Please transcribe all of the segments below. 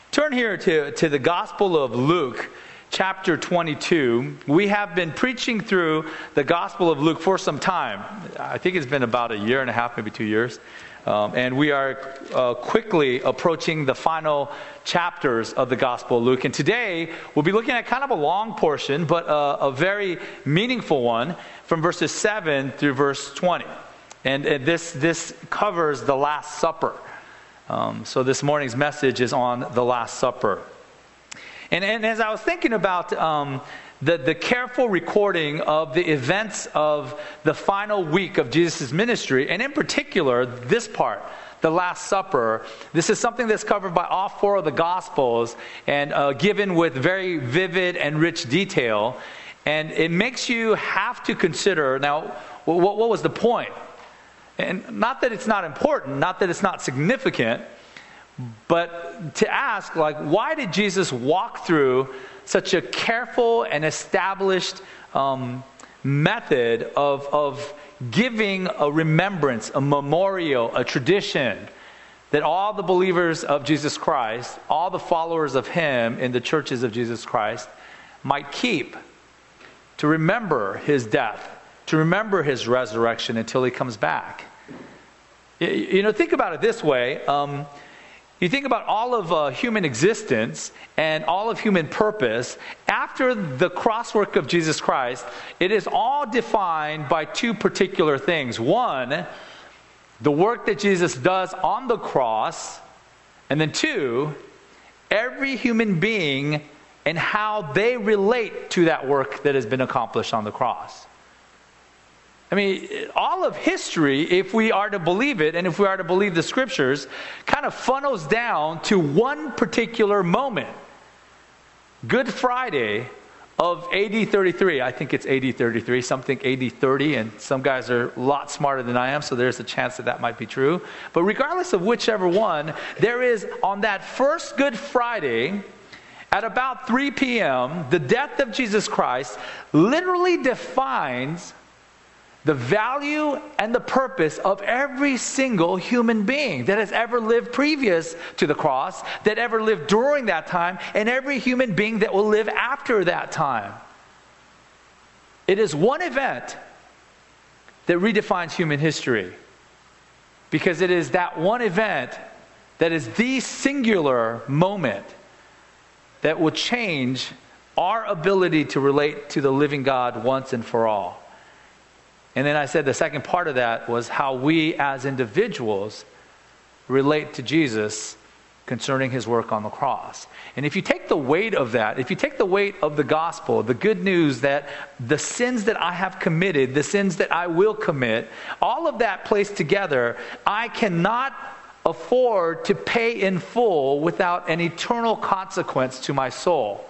Turn here to the Gospel of Luke, chapter 22. We have been preaching through the Gospel of Luke for some time. I think it's been about a year and a half, maybe 2 years. And we are quickly approaching the final chapters of the Gospel of Luke. And today, we'll be looking at kind of a long portion, but a very meaningful one from verses 7 through verse 20. And this covers the Last Supper. So this morning's message is on the Last Supper. And as I was thinking about the careful recording of the events of the final week of Jesus' ministry, and in particular, this part, the Last Supper, this is something that's covered by all four of the Gospels and given with very vivid and rich detail. And it makes you have to consider, now, what was the point? And not that it's not important, not that it's not significant, but to ask, why did Jesus walk through such a careful and established method of giving a remembrance, a memorial, a tradition that all the believers of Jesus Christ, all the followers of Him in the churches of Jesus Christ might keep, to remember His death, to remember His resurrection until He comes back? You know, think about it this way. You think about all of human existence and all of human purpose. After the cross work of Jesus Christ, it is all defined by two particular things. One, the work that Jesus does on the cross. And then two, every human being and how they relate to that work that has been accomplished on the cross. I mean, all of history, if we are to believe it, and if we are to believe the Scriptures, kind of funnels down to one particular moment. Good Friday of AD 33. I think it's AD 33, something AD 30, and some guys are a lot smarter than I am, so there's a chance that might be true. But regardless of whichever one, there is, on that first Good Friday, at about 3 p.m., the death of Jesus Christ literally defines the value and the purpose of every single human being that has ever lived previous to the cross, that ever lived during that time, and every human being that will live after that time. It is one event that redefines human history, because it is that one event that is the singular moment that will change our ability to relate to the living God once and for all. And then I said the second part of that was how we as individuals relate to Jesus concerning His work on the cross. And if you take the weight of that, if you take the weight of the gospel, the good news that the sins that I have committed, the sins that I will commit, all of that placed together, I cannot afford to pay in full without an eternal consequence to my soul.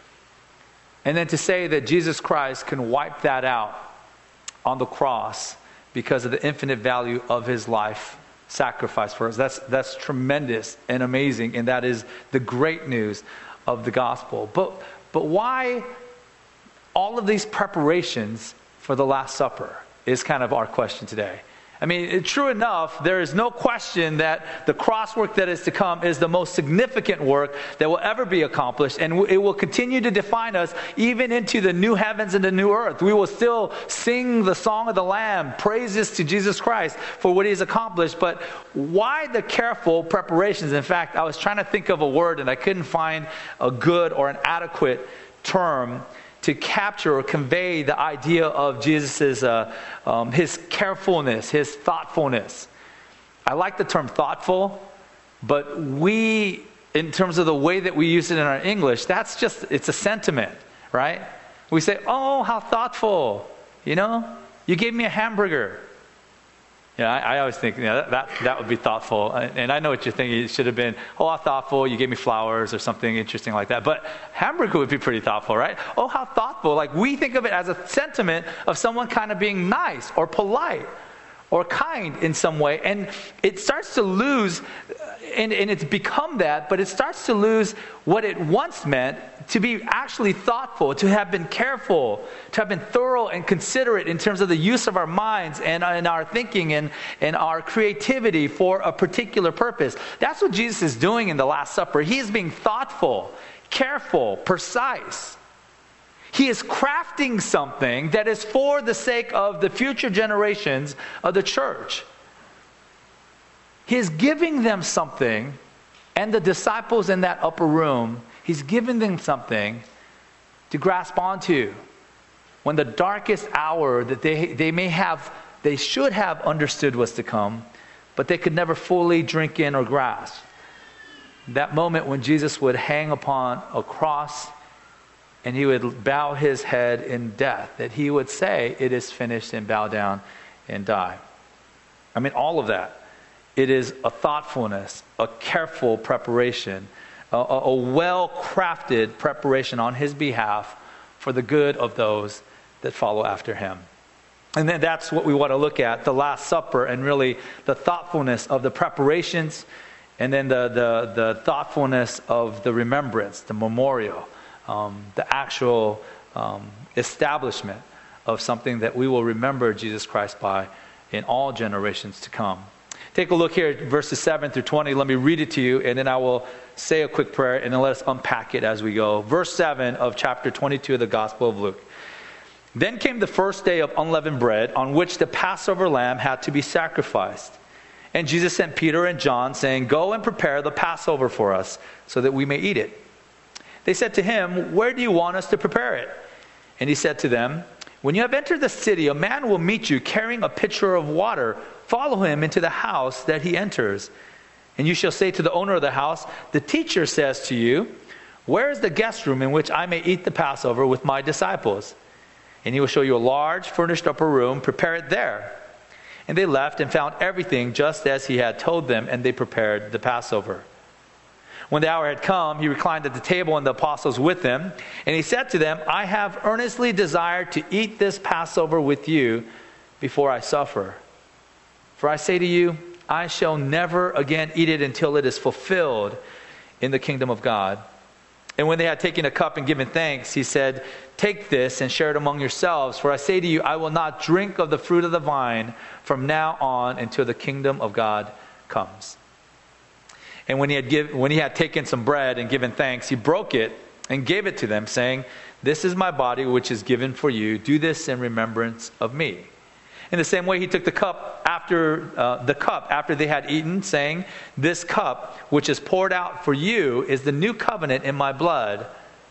And then to say that Jesus Christ can wipe that out on the cross because of the infinite value of His life sacrifice for us. That's tremendous and amazing, and that is the great news of the gospel. But why all of these preparations for the Last Supper is kind of our question today. I mean, true enough, there is no question that the cross work that is to come is the most significant work that will ever be accomplished, and it will continue to define us even into the new heavens and the new earth. We will still sing the song of the Lamb, praises to Jesus Christ for what He has accomplished. But why the careful preparations? In fact, I was trying to think of a word, and I couldn't find a good or an adequate term to capture or convey the idea of Jesus' His carefulness, His thoughtfulness. I like the term thoughtful, but we, in terms of the way that we use it in our English, it's a sentiment, right? We say, oh, how thoughtful, you gave me a hamburger. Yeah, I always think that would be thoughtful. And I know what you're thinking. It should have been, oh, how thoughtful, you gave me flowers or something interesting like that. But hamburger would be pretty thoughtful, right? Oh, how thoughtful. Like, we think of it as a sentiment of someone kind of being nice or polite or kind in some way. And it starts to lose, and it's become that, but it starts to lose what it once meant to be actually thoughtful, to have been careful, to have been thorough and considerate in terms of the use of our minds and our thinking and our creativity for a particular purpose. That's what Jesus is doing in the Last Supper. He is being thoughtful, careful, precise. He is crafting something that is for the sake of the future generations of the church. He is giving them something, and the disciples in that upper room, he's giving them something to grasp onto when the darkest hour that they should have understood was to come, but they could never fully drink in or grasp. That moment when Jesus would hang upon a cross and he would bow his head in death, that he would say, "It is finished," and bow down and die. I mean, all of that. It is a thoughtfulness, a careful preparation, a well-crafted preparation on his behalf for the good of those that follow after him. And then that's what we want to look at, the Last Supper, and really the thoughtfulness of the preparations, and then the thoughtfulness of the remembrance, the memorial, the actual establishment of something that we will remember Jesus Christ by in all generations to come. Take a look here at verses 7 through 20. Let me read it to you, and then I will say a quick prayer, and then let us unpack it as we go. Verse 7 of chapter 22 of the Gospel of Luke. Then came the first day of unleavened bread, on which the Passover lamb had to be sacrificed. And Jesus sent Peter and John, saying, "Go and prepare the Passover for us, so that we may eat it." They said to him, "Where do you want us to prepare it?" And he said to them, "When you have entered the city, a man will meet you carrying a pitcher of water. Follow him into the house that he enters. And you shall say to the owner of the house, 'The teacher says to you, where is the guest room in which I may eat the Passover with my disciples?' And he will show you a large furnished upper room. Prepare it there." And they left and found everything just as he had told them, and they prepared the Passover. When the hour had come, he reclined at the table and the apostles with him. And he said to them, "I have earnestly desired to eat this Passover with you before I suffer. For I say to you, I shall never again eat it until it is fulfilled in the kingdom of God." And when they had taken a cup and given thanks, he said, "Take this and share it among yourselves. For I say to you, I will not drink of the fruit of the vine from now on until the kingdom of God comes." And when he had taken some bread and given thanks, he broke it and gave it to them, saying, "This is my body, which is given for you. Do this in remembrance of me." In the same way, he took the cup after they had eaten, saying, "This cup, which is poured out for you, is the new covenant in my blood.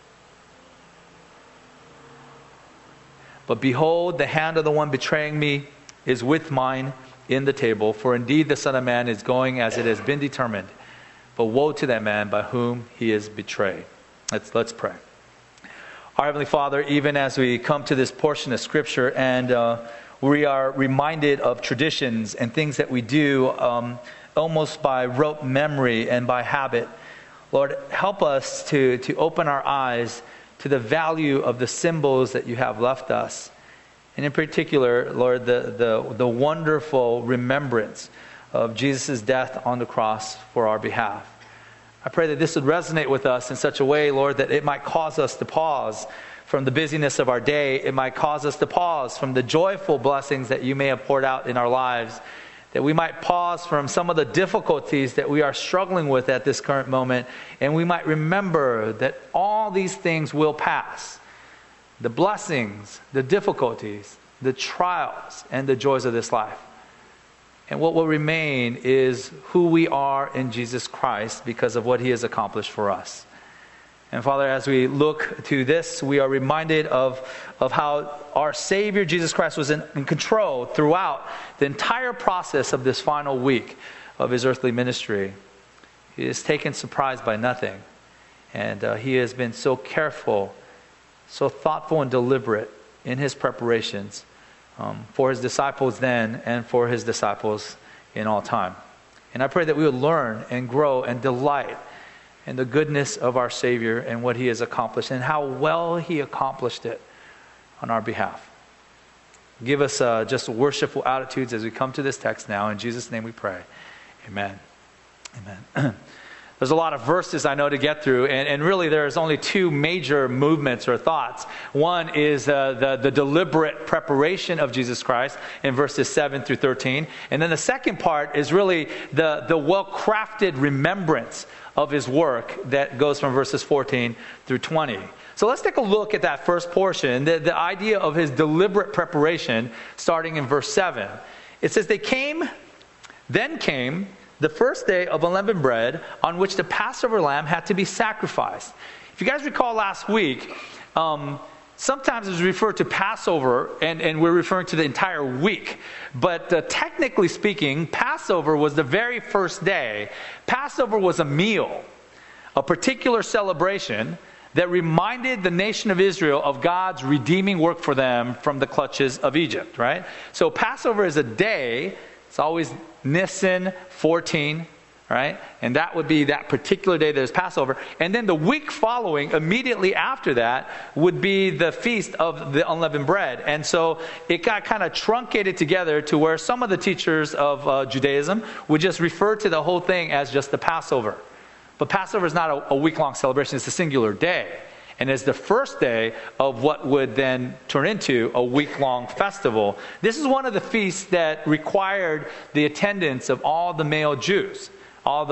But behold, the hand of the one betraying me is with mine in the table. For indeed the Son of Man is going as it has been determined. But woe to that man by whom he is betrayed." Let's pray. Our Heavenly Father, even as we come to this portion of Scripture and we are reminded of traditions and things that we do almost by rote memory and by habit, Lord, help us to open our eyes to the value of the symbols that you have left us. And in particular, Lord, the wonderful remembrance of Jesus' death on the cross for our behalf. I pray that this would resonate with us in such a way, Lord, that it might cause us to pause from the busyness of our day. It might cause us to pause from the joyful blessings that you may have poured out in our lives. That we might pause from some of the difficulties that we are struggling with at this current moment. And we might remember that all these things will pass. The blessings, the difficulties, the trials, and the joys of this life. And what will remain is who we are in Jesus Christ because of what he has accomplished for us. And Father, as we look to this, we are reminded of how our Savior Jesus Christ was in control throughout the entire process of this final week of his earthly ministry. He is taken surprised by nothing. And he has been so careful, so thoughtful and deliberate in his preparations for his disciples then and for his disciples in all time. And I pray that we would learn and grow and delight in the goodness of our Savior and what he has accomplished and how well he accomplished it on our behalf. Give us just worshipful attitudes as we come to this text now. In Jesus' name we pray. Amen. Amen. There's a lot of verses I know to get through, and really there's only two major movements or thoughts. One is the deliberate preparation of Jesus Christ in verses 7 through 13. And then the second part is really the well-crafted remembrance of his work that goes from verses 14 through 20. So let's take a look at that first portion, the idea of his deliberate preparation, starting in verse 7. It says, Then came the first day of unleavened bread, on which the Passover lamb had to be sacrificed. If you guys recall last week, sometimes it's referred to Passover, and we're referring to the entire week. But technically speaking, Passover was the very first day. Passover was a meal, a particular celebration that reminded the nation of Israel of God's redeeming work for them from the clutches of Egypt, right? So Passover is a day. It's always Nisan 14, right? And that would be that particular day that is Passover. And then the week following, immediately after that, would be the feast of the unleavened bread. And so it got kind of truncated together to where some of the teachers of Judaism would just refer to the whole thing as just the Passover. But Passover is not a week-long celebration. It's a singular day. And it's the first day of what would then turn into a week-long festival. This is one of the feasts that required the attendance of all the male Jews. All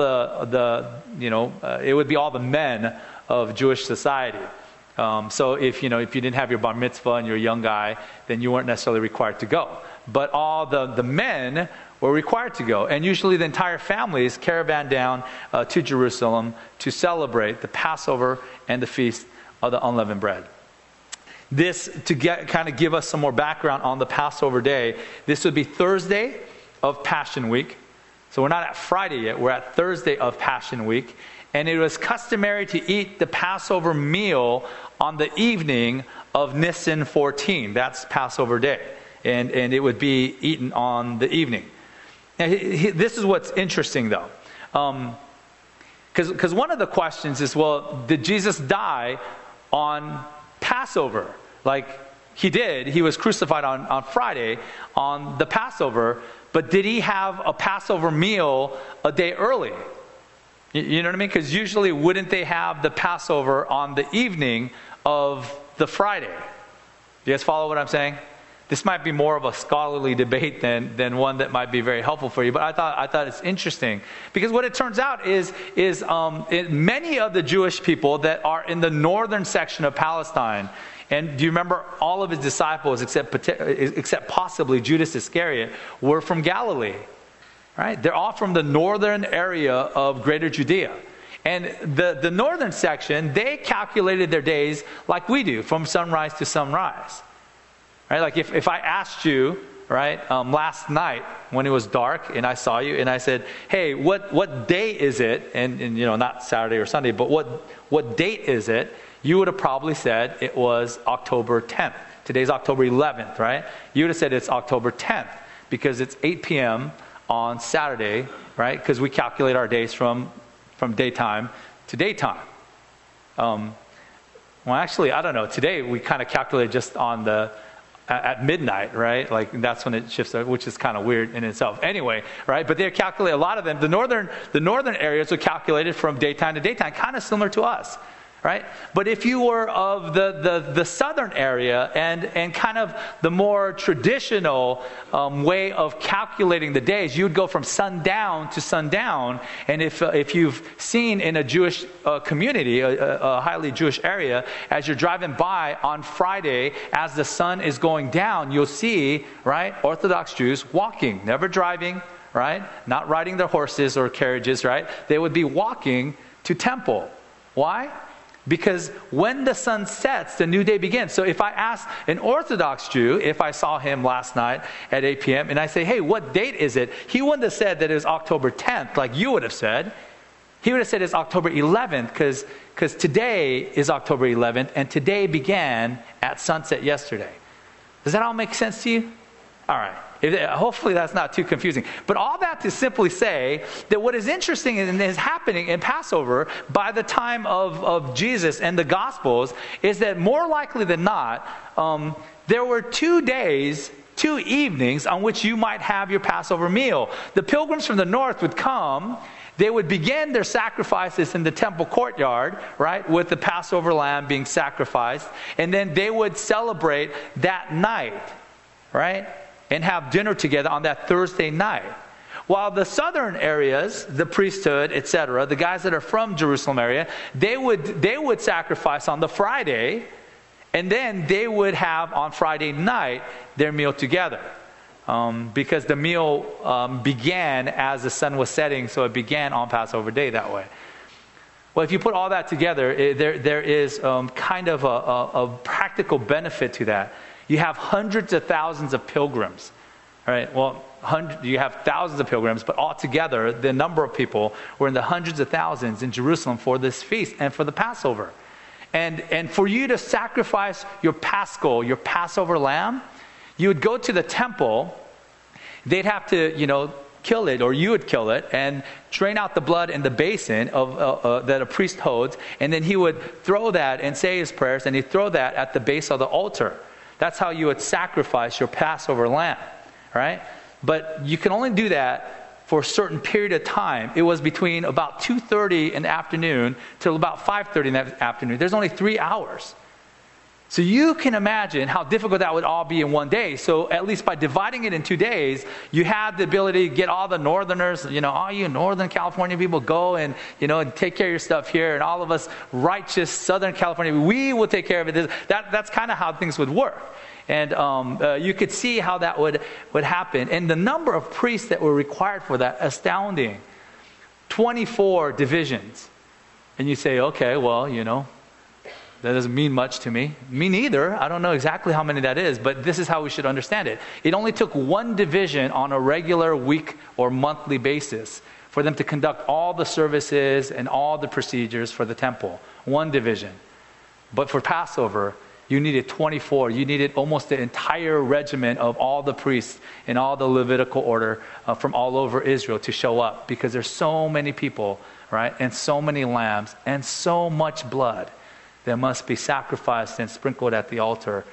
it would be all the men of Jewish society. So if you didn't have your bar mitzvah and you're a young guy, then you weren't necessarily required to go. But all the men were required to go. And usually the entire families caravan down to Jerusalem to celebrate the Passover and the feast of the unleavened bread. This, to kind of give us some more background on the Passover day, this would be Thursday of Passion Week. So we're not at Friday yet, we're at Thursday of Passion Week. And it was customary to eat the Passover meal on the evening of Nisan 14. That's Passover day. And it would be eaten on the evening. Now, this is what's interesting though. Because one of the questions is, well, did Jesus die on Passover? Like, he did. He was crucified on Friday on the Passover. But did he have a Passover meal a day early? You know what I mean? Because usually wouldn't they have the Passover on the evening of the Friday? You guys follow what I'm saying? This might be more of a scholarly debate than one that might be very helpful for you. But I thought it's interesting. Because what it turns out is many of the Jewish people that are in the northern section of Palestine, and do you remember all of his disciples except possibly Judas Iscariot were from Galilee? Right? They're all from the northern area of Greater Judea. And the northern section, they calculated their days like we do, from sunrise to sunrise. Right? Like if I asked you, right, last night when it was dark and I saw you and I said, hey, what day is it? And not Saturday or Sunday, but what date is it? You would have probably said it was October 10th. Today's October 11th, right? You would have said it's October 10th because it's 8 p.m. on Saturday, right? Because we calculate our days from daytime to daytime. Well, actually, I don't know. Today we kind of calculate just on at midnight, right? Like that's when it shifts, which is kind of weird in itself. Anyway, right? But they calculate a lot of them. The northern areas are calculated from daytime to daytime, kind of similar to us. Right? But if you were of the southern area and kind of the more traditional way of calculating the days, you would go from sundown to sundown. And if you've seen in a Jewish community, a highly Jewish area, as you're driving by on Friday, as the sun is going down, you'll see, right, Orthodox Jews walking, never driving, right? Not riding their horses or carriages, right? They would be walking to temple. Why? Because when the sun sets, the new day begins. So if I ask an Orthodox Jew, if I saw him last night at 8 p.m., and I say, hey, what date is it? He wouldn't have said that it was October 10th like you would have said. He would have said it's October 11th because today is October 11th, and today began at sunset yesterday. Does that all make sense to you? All right. Hopefully that's not too confusing. But all that to simply say that what is interesting and is happening in Passover by the time of Jesus and the Gospels is that more likely than not, there were 2 days 2 evenings on which you might have your Passover meal. The pilgrims from the north would come. They would begin their sacrifices in the temple courtyard, right, with the Passover lamb being sacrificed. And then they would celebrate that night, right, and have dinner together on that Thursday night. While the southern areas, the priesthood, etc., the guys that are from Jerusalem area, they would sacrifice on the Friday, and then they would have on Friday night their meal together. Because the meal began as the sun was setting, so it began on Passover day that way. Well, if you put all that together, there is kind of a practical benefit to that. You have hundreds of thousands of pilgrims. All right, well, you have thousands of pilgrims, but altogether, the number of people were in the hundreds of thousands in Jerusalem for this feast and for the Passover. And for you to sacrifice your Paschal, your Passover lamb, you would go to the temple. They'd have to, kill it, or you would kill it, and drain out the blood in the basin that a priest holds, and then he would throw that and say his prayers, and he'd throw that at the base of the altar. That's how you would sacrifice your Passover lamb, right? But you can only do that for a certain period of time. It was between about 2:30 in the afternoon till about 5:30 in the afternoon. There's only 3 hours. So you can imagine how difficult that would all be in one day. So at least by dividing it in 2 days, you had the ability to get all the northerners, all you Northern California people go and, and take care of your stuff here. And all of us righteous Southern California, we will take care of it. That's kind of how things would work. And you could see how that would happen. And the number of priests that were required for that, astounding. 24 divisions. And you say, okay, well, that doesn't mean much to me. Me neither. I don't know exactly how many that is, but this is how we should understand it. It only took one division on a regular week or monthly basis for them to conduct all the services and all the procedures for the temple. One division. But for Passover, you needed 24. You needed almost the entire regiment of all the priests and all the Levitical order from all over Israel to show up, because there's so many people, right, and so many lambs and so much blood that must be sacrificed and sprinkled at the altar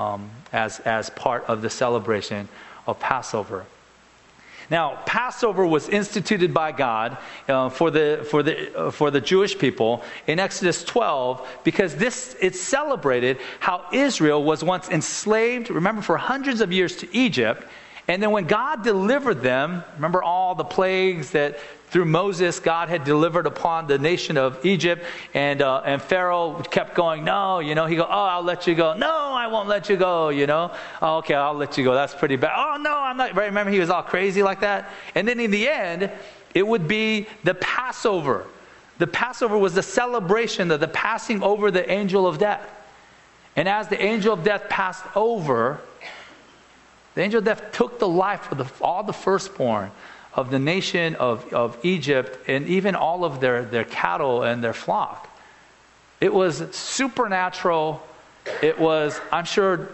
as part of the celebration of Passover. Now, Passover was instituted by God for the Jewish people in Exodus 12, because it celebrated how Israel was once enslaved, remember, for hundreds of years to Egypt. And then when God delivered them, remember all the plagues that through Moses God had delivered upon the nation of Egypt, and Pharaoh kept going, no, he go, oh, I'll let you go. No, I won't let you go, Oh, okay, I'll let you go. That's pretty bad. Oh, no, I'm not. Remember, he was all crazy like that. And then in the end, it would be the Passover. The Passover was the celebration of the passing over the angel of death. And as the angel of death passed over, the angel of death took the life of all the firstborn of the nation of Egypt, and even all of their cattle and their flock. It was supernatural. It was, I'm sure,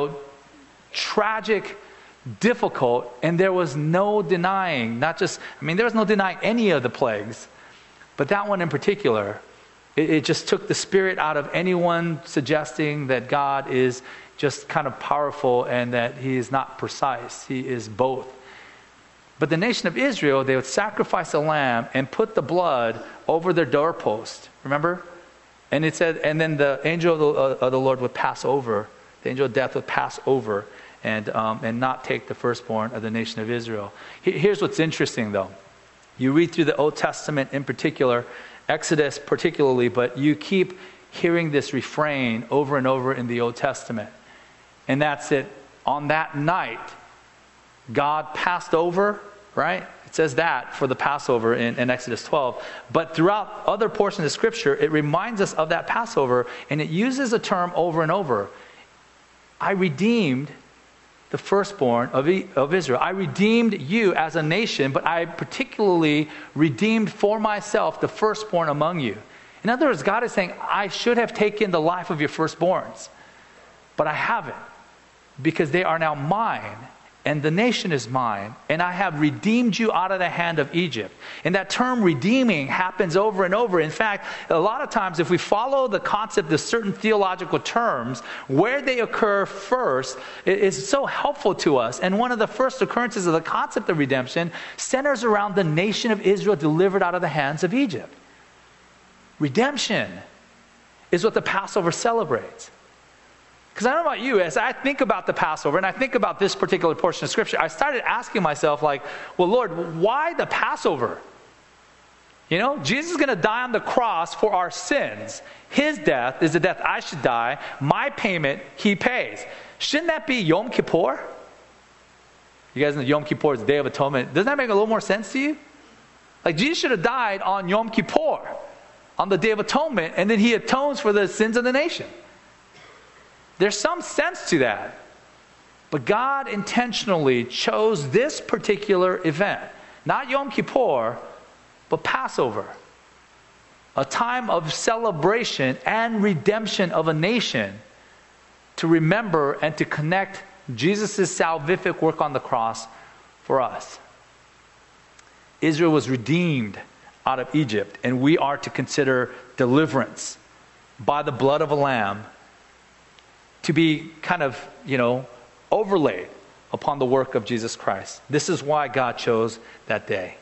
tragic, difficult, and there was no denying, there was no denying any of the plagues, but that one in particular, it just took the spirit out of anyone suggesting that God is just kind of powerful and that he is not precise. He is both. But the nation of Israel, they would sacrifice a lamb and put the blood over their doorpost. Remember? And it said, and then the angel of the Lord would pass over. The angel of death would pass over and not take the firstborn of the nation of Israel. Here's what's interesting, though. You read through the Old Testament in particular, Exodus particularly, but you keep hearing this refrain over and over in the Old Testament. And that's it. On that night, God passed over, right? It says that for the Passover in Exodus 12. But throughout other portions of Scripture, it reminds us of that Passover, and it uses a term over and over. I redeemed the firstborn of Israel. I redeemed you as a nation, but I particularly redeemed for myself the firstborn among you. In other words, God is saying, I should have taken the life of your firstborns, but I haven't, because they are now mine, and the nation is mine, and I have redeemed you out of the hand of Egypt. And that term redeeming happens over and over. In fact, a lot of times if we follow the concept of certain theological terms, where they occur first is so helpful to us. And one of the first occurrences of the concept of redemption centers around the nation of Israel delivered out of the hands of Egypt. Redemption is what the Passover celebrates. Because I don't know about you, as I think about the Passover and I think about this particular portion of Scripture, I started asking myself, like, well, Lord, why the Passover? You know, Jesus is going to die on the cross for our sins. His death is the death I should die. My payment, He pays. Shouldn't that be Yom Kippur? You guys know Yom Kippur is the Day of Atonement. Doesn't that make a little more sense to you? Like, Jesus should have died on Yom Kippur, on the Day of Atonement, and then He atones for the sins of the nation. There's some sense to that. But God intentionally chose this particular event. Not Yom Kippur, but Passover. A time of celebration and redemption of a nation to remember and to connect Jesus' salvific work on the cross for us. Israel was redeemed out of Egypt, and we are to consider deliverance by the blood of a lamb to be kind of, overlaid upon the work of Jesus Christ. This is why God chose that day.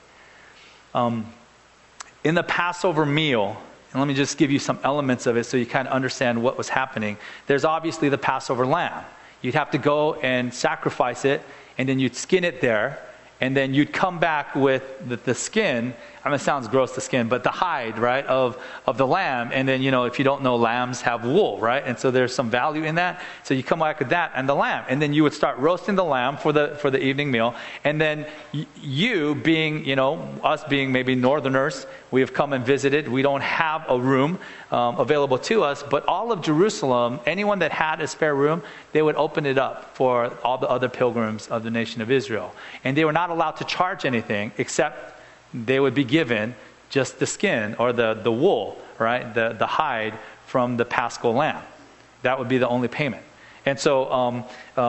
In the Passover meal, and let me just give you some elements of it so you kind of understand what was happening. There's obviously the Passover lamb. You'd have to go and sacrifice it, and then you'd skin it there, and then you'd come back with the skin. I mean, it sounds gross, the skin, but the hide, right, of the lamb. And then, if you don't know, lambs have wool, right? And so there's some value in that. So you come back with that and the lamb. And then you would start roasting the lamb for the evening meal. And then you being, us being maybe northerners, we have come and visited. We don't have a room available to us. But all of Jerusalem, anyone that had a spare room, they would open it up for all the other pilgrims of the nation of Israel. And they were not allowed to charge anything except they would be given just the skin or the wool, right? The hide from the Paschal lamb. That would be the only payment. And so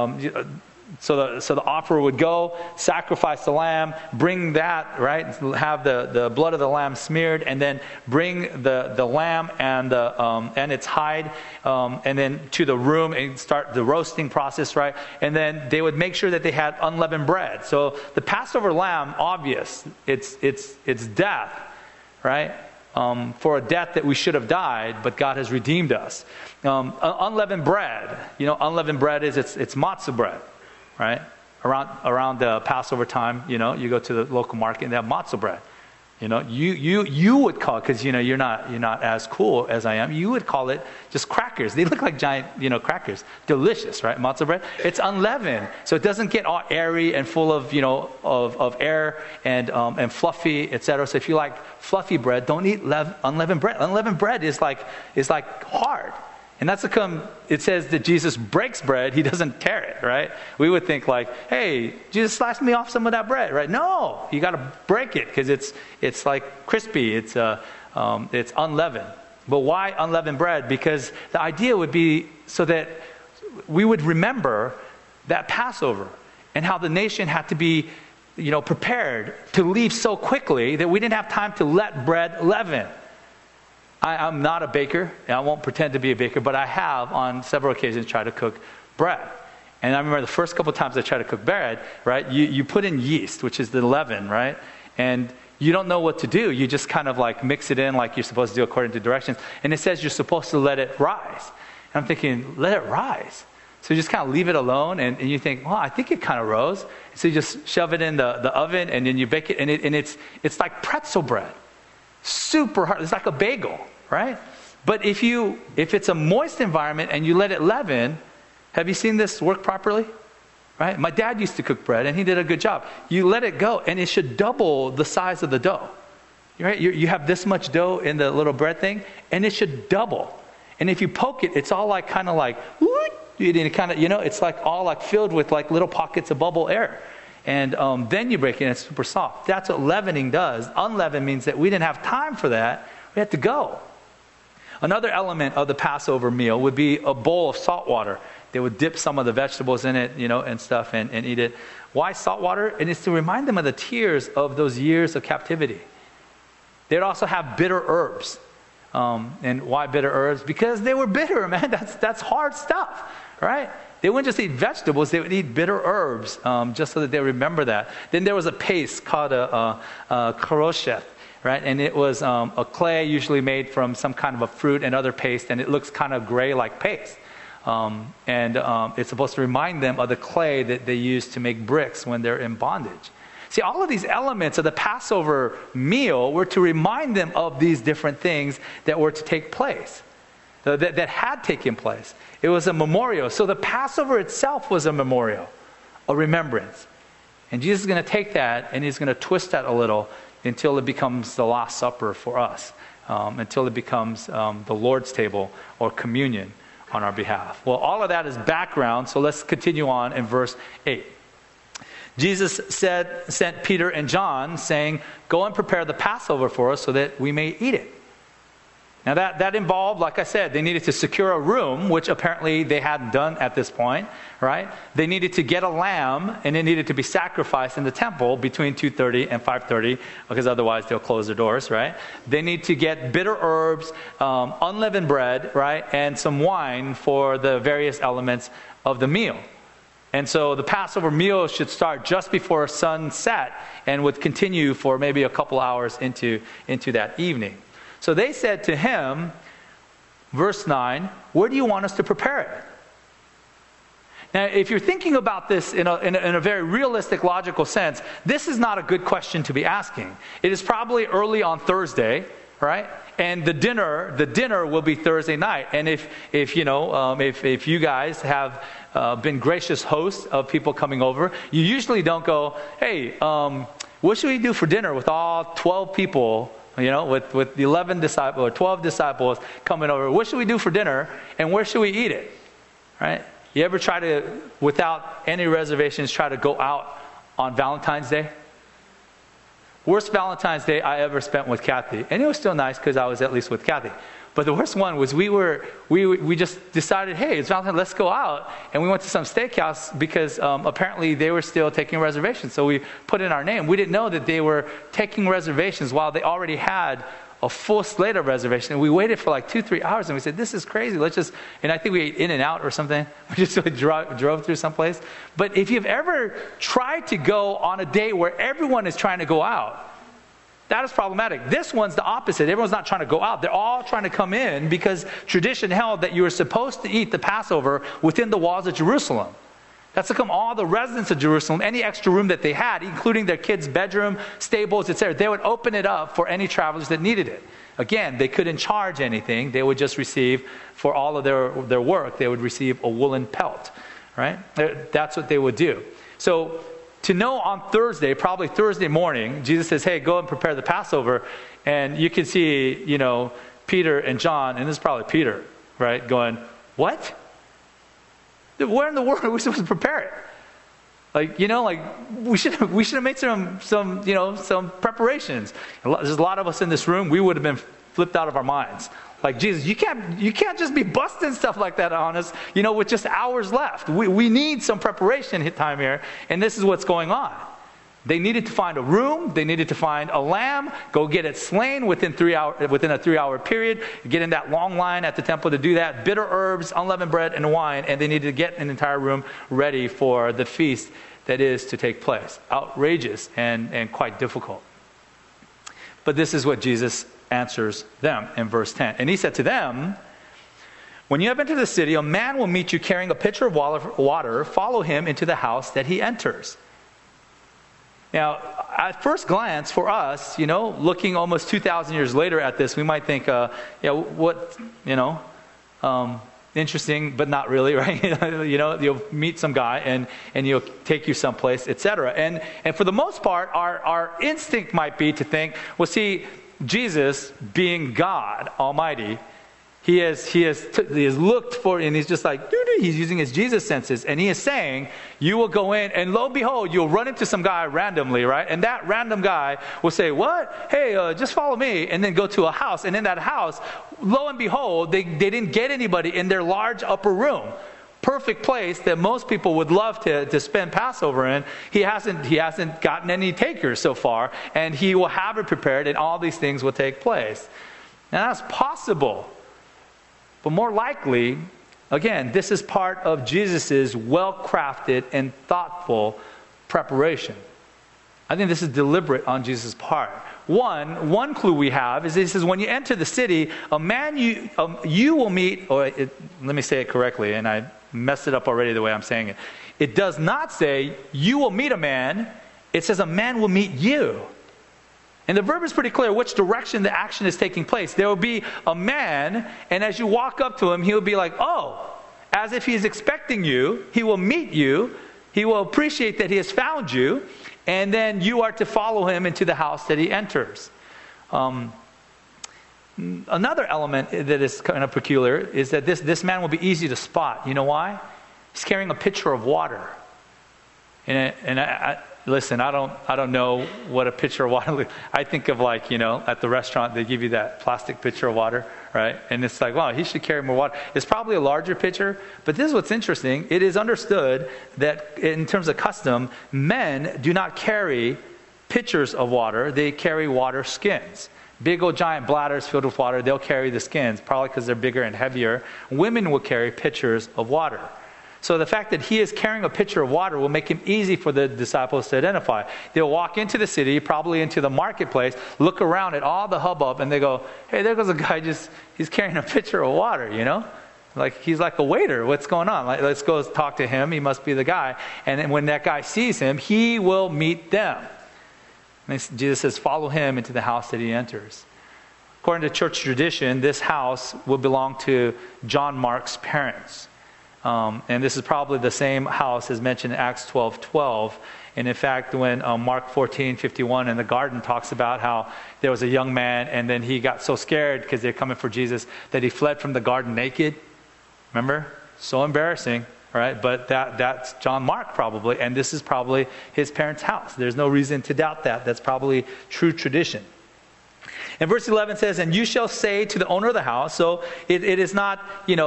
the offerer would go, sacrifice the lamb, bring that, right? Have the blood of the lamb smeared, and then bring the lamb and its hide, and then to the room and start the roasting process, right? And then they would make sure that they had unleavened bread. So the Passover lamb, obvious, it's death, right? For a death that we should have died, but God has redeemed us. Unleavened bread, unleavened bread is it's matzah bread. Right? Around the Passover time, you go to the local market and they have matzah bread. You would call it, because you're not as cool as I am. You would call it just crackers. They look like giant, crackers. Delicious, right? Matzah bread. It's unleavened, so it doesn't get all airy and full of of air and fluffy, etc. So if you like fluffy bread, don't eat unleavened bread. Unleavened bread is like hard. And that's it says that Jesus breaks bread, He doesn't tear it, right? We would think like, hey, Jesus sliced me off some of that bread, right? No, you got to break it because it's like crispy, it's unleavened. But why unleavened bread? Because the idea would be so that we would remember that Passover and how the nation had to be, prepared to leave so quickly that we didn't have time to let bread leaven. I'm not a baker, and I won't pretend to be a baker, but I have on several occasions tried to cook bread. And I remember the first couple of times I tried to cook bread, right, you put in yeast, which is the leaven, right? And you don't know what to do. You just kind of like mix it in like you're supposed to do according to directions. And it says you're supposed to let it rise. And I'm thinking, let it rise. So you just kind of leave it alone, and you think, well, I think it kind of rose. So you just shove it in the oven, and then you bake it, and it's like pretzel bread. Super hard. It's like a bagel. Right? But if it's a moist environment and you let it leaven, have you seen this work properly? Right? My dad used to cook bread and he did a good job. You let it go and it should double the size of the dough. Right? You have this much dough in the little bread thing and it should double. And if you poke it, it's all like kind of like, it's like all like filled with like little pockets of bubble air. And then you break it and it's super soft. That's what leavening does. Unleavened means that we didn't have time for that. We had to go. Another element of the Passover meal would be a bowl of salt water. They would dip some of the vegetables in it, and stuff, and eat it. Why salt water? And it's to remind them of the tears of those years of captivity. They'd also have bitter herbs. And why bitter herbs? Because they were bitter, man. That's hard stuff, right? They wouldn't just eat vegetables, they would eat bitter herbs, just so that they remember that. Then there was a paste called a karosheth, right? And it was a clay usually made from some kind of a fruit and other paste, and it looks kind of gray like paste. It's supposed to remind them of the clay that they use to make bricks when they're in bondage. See, all of these elements of the Passover meal were to remind them of these different things that were to take place, that had taken place. It was a memorial. So the Passover itself was a memorial, a remembrance. And Jesus is going to take that and he's going to twist that a little until it becomes the Last Supper for us, until it becomes the Lord's table or communion on our behalf. Well, all of that is background, so let's continue on in verse 8. Jesus sent Peter and John, saying, "Go and prepare the Passover for us so that we may eat it." Now that involved, like I said, they needed to secure a room, which apparently they hadn't done at this point, right? They needed to get a lamb, and it needed to be sacrificed in the temple between 2:30 and 5:30, because otherwise they'll close their doors, right? They need to get bitter herbs, unleavened bread, right? And some wine for the various elements of the meal. And so the Passover meal should start just before sunset and would continue for maybe a couple hours into that evening. So they said to him, verse 9, "Where do you want us to prepare it?" Now, if you're thinking about this in a very realistic, logical sense, this is not a good question to be asking. It is probably early on Thursday, right? And the dinner will be Thursday night. And if you guys have been gracious hosts of people coming over, you usually don't go, "Hey, what should we do for dinner with all 12 people, with the 11 disciples or 12 disciples coming over? What should we do for dinner, and where should we eat it?" Right? You ever try to, without any reservations, try to go out on Valentine's Day? Worst Valentine's Day I ever spent with Kathy. And it was still nice because I was at least with Kathy. But the worst one was we just decided, hey, it's Valentine's, let's go out. And we went to some steakhouse because apparently they were still taking reservations. So we put in our name. We didn't know that they were taking reservations while they already had a full slate of reservations. And we waited for like 2-3 hours and we said, this is crazy. And I think we ate In-N-Out or something. We just drove through someplace. But if you've ever tried to go on a date where everyone is trying to go out, that is problematic. This one's the opposite. Everyone's not trying to go out. They're all trying to come in because tradition held that you were supposed to eat the Passover within the walls of Jerusalem. That's to come all the residents of Jerusalem, any extra room that they had, including their kids' bedroom, stables, etc. They would open it up for any travelers that needed it. Again, they couldn't charge anything. They would just receive, for all of their work, they would receive a woolen pelt. Right? That's what they would do. So to know on Thursday, probably Thursday morning, Jesus says, hey, go and prepare the Passover. And you can see, Peter and John, and this is probably Peter, right, going, what? Where in the world are we supposed to prepare it? We should have made some preparations. There's a lot of us in this room, we would have been flipped out of our minds. Like, Jesus, you can't just be busting stuff like that on us, with just hours left. We need some preparation time here, and this is what's going on. They needed to find a room. They needed to find a lamb, go get it slain within a 3-hour period, get in that long line at the temple to do that, bitter herbs, unleavened bread, and wine, and they needed to get an entire room ready for the feast that is to take place. Outrageous and quite difficult. But this is what Jesus answers them in verse 10. And he said to them, when you have entered the city, a man will meet you carrying a pitcher of water. Follow him into the house that he enters. Now, at first glance, for us, looking almost 2,000 years later at this, we might think, interesting, but not really, right? You'll meet some guy and he'll take you someplace, etc. And for the most part, our instinct might be to think, well, see, Jesus, being God Almighty, He has looked for, and he's just like, doo-doo. He's using his Jesus senses, and he is saying, you will go in, and lo and behold, you'll run into some guy randomly, right? And that random guy will say, what? Hey, just follow me, and then go to a house. And in that house, lo and behold, they didn't get anybody in their large upper room. Perfect place that most people would love to spend Passover in. He hasn't gotten any takers so far, and he will have it prepared, and all these things will take place. Now that's possible. But more likely, again, this is part of Jesus' well-crafted and thoughtful preparation. I think this is deliberate on Jesus' part. One clue we have is he says, when you enter the city, a man you will meet, let me say it correctly, and I messed it up already the way I'm saying it. It does not say, you will meet a man. It says, a man will meet you. And the verb is pretty clear which direction the action is taking place. There will be a man, and as you walk up to him, he will be like, oh, as if he's expecting you. He will meet you. He will appreciate that he has found you. And then you are to follow him into the house that he enters. Another element that is kind of peculiar is that this man will be easy to spot. You know why? He's carrying a pitcher of water. Listen, I don't know what a pitcher of water looks like. I think of at the restaurant, they give you that plastic pitcher of water, right? And it's like, wow, he should carry more water. It's probably a larger pitcher, but this is what's interesting. It is understood that in terms of custom, men do not carry pitchers of water. They carry water skins. Big old giant bladders filled with water, they'll carry the skins, probably because they're bigger and heavier. Women will carry pitchers of water. So the fact that he is carrying a pitcher of water will make him easy for the disciples to identify. They'll walk into the city, probably into the marketplace, look around at all the hubbub, and they go, hey, there goes a guy he's carrying a pitcher of water, Like he's like a waiter. What's going on? Let's go talk to him. He must be the guy. And then when that guy sees him, he will meet them. And Jesus says, follow him into the house that he enters. According to church tradition, this house will belong to John Mark's parents. And this is probably the same house as mentioned in Acts 12:12. And in fact, when Mark 14:51 in the garden talks about how there was a young man and then he got so scared because they're coming for Jesus that he fled from the garden naked. Remember? So embarrassing, right? But that's John Mark probably, and this is probably his parents' house. There's no reason to doubt that. That's probably true tradition. And verse 11 says, and you shall say to the owner of the house. So it is not,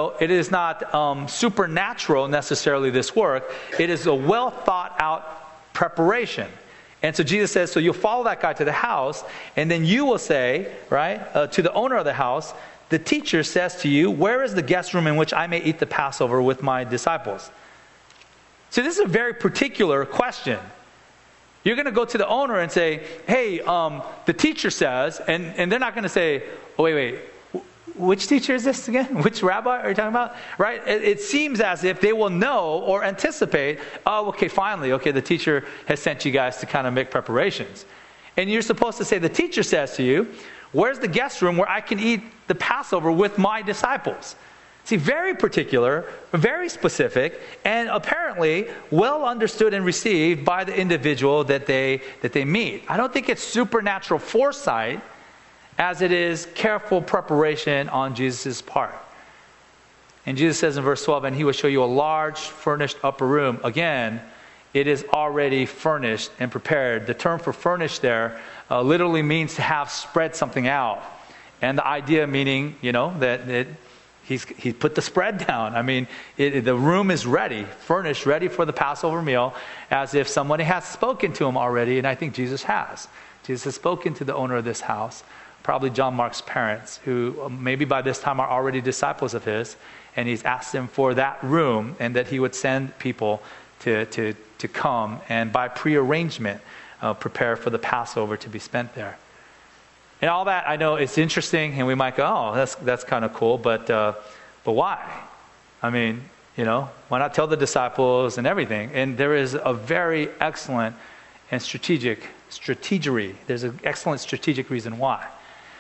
supernatural necessarily, this work. It is a well thought out preparation. And so Jesus says, so you'll follow that guy to the house, and then you will say, right, to the owner of the house, the teacher says to you, where is the guest room in which I may eat the Passover with my disciples? So this is a very particular question. You're going to go to the owner and say, hey, the teacher says, and they're not going to say, oh, wait, which teacher is this again? Which rabbi are you talking about? Right? It seems as if they will know or anticipate, oh, okay, finally, the teacher has sent you guys to kind of make preparations. And you're supposed to say, the teacher says to you, where's the guest room where I can eat the Passover with my disciples? See, very particular, very specific, and apparently well understood and received by the individual that they meet. I don't think it's supernatural foresight as it is careful preparation on Jesus' part. And Jesus says in verse 12, and he will show you a large furnished upper room. Again, it is already furnished and prepared. The term for furnished there literally means to have spread something out. And the idea meaning, that He put the spread down. I mean, the room is ready, furnished, ready for the Passover meal, as if somebody has spoken to him already, and I think Jesus has. Jesus has spoken to the owner of this house, probably John Mark's parents, who maybe by this time are already disciples of his, and he's asked them for that room, and that he would send people to come, and by prearrangement, prepare for the Passover to be spent there. And all that, I know it's interesting, and we might go, oh, that's kind of cool, but why? I mean, why not tell the disciples and everything? And there is a very excellent and strategery. There's an excellent strategic reason why.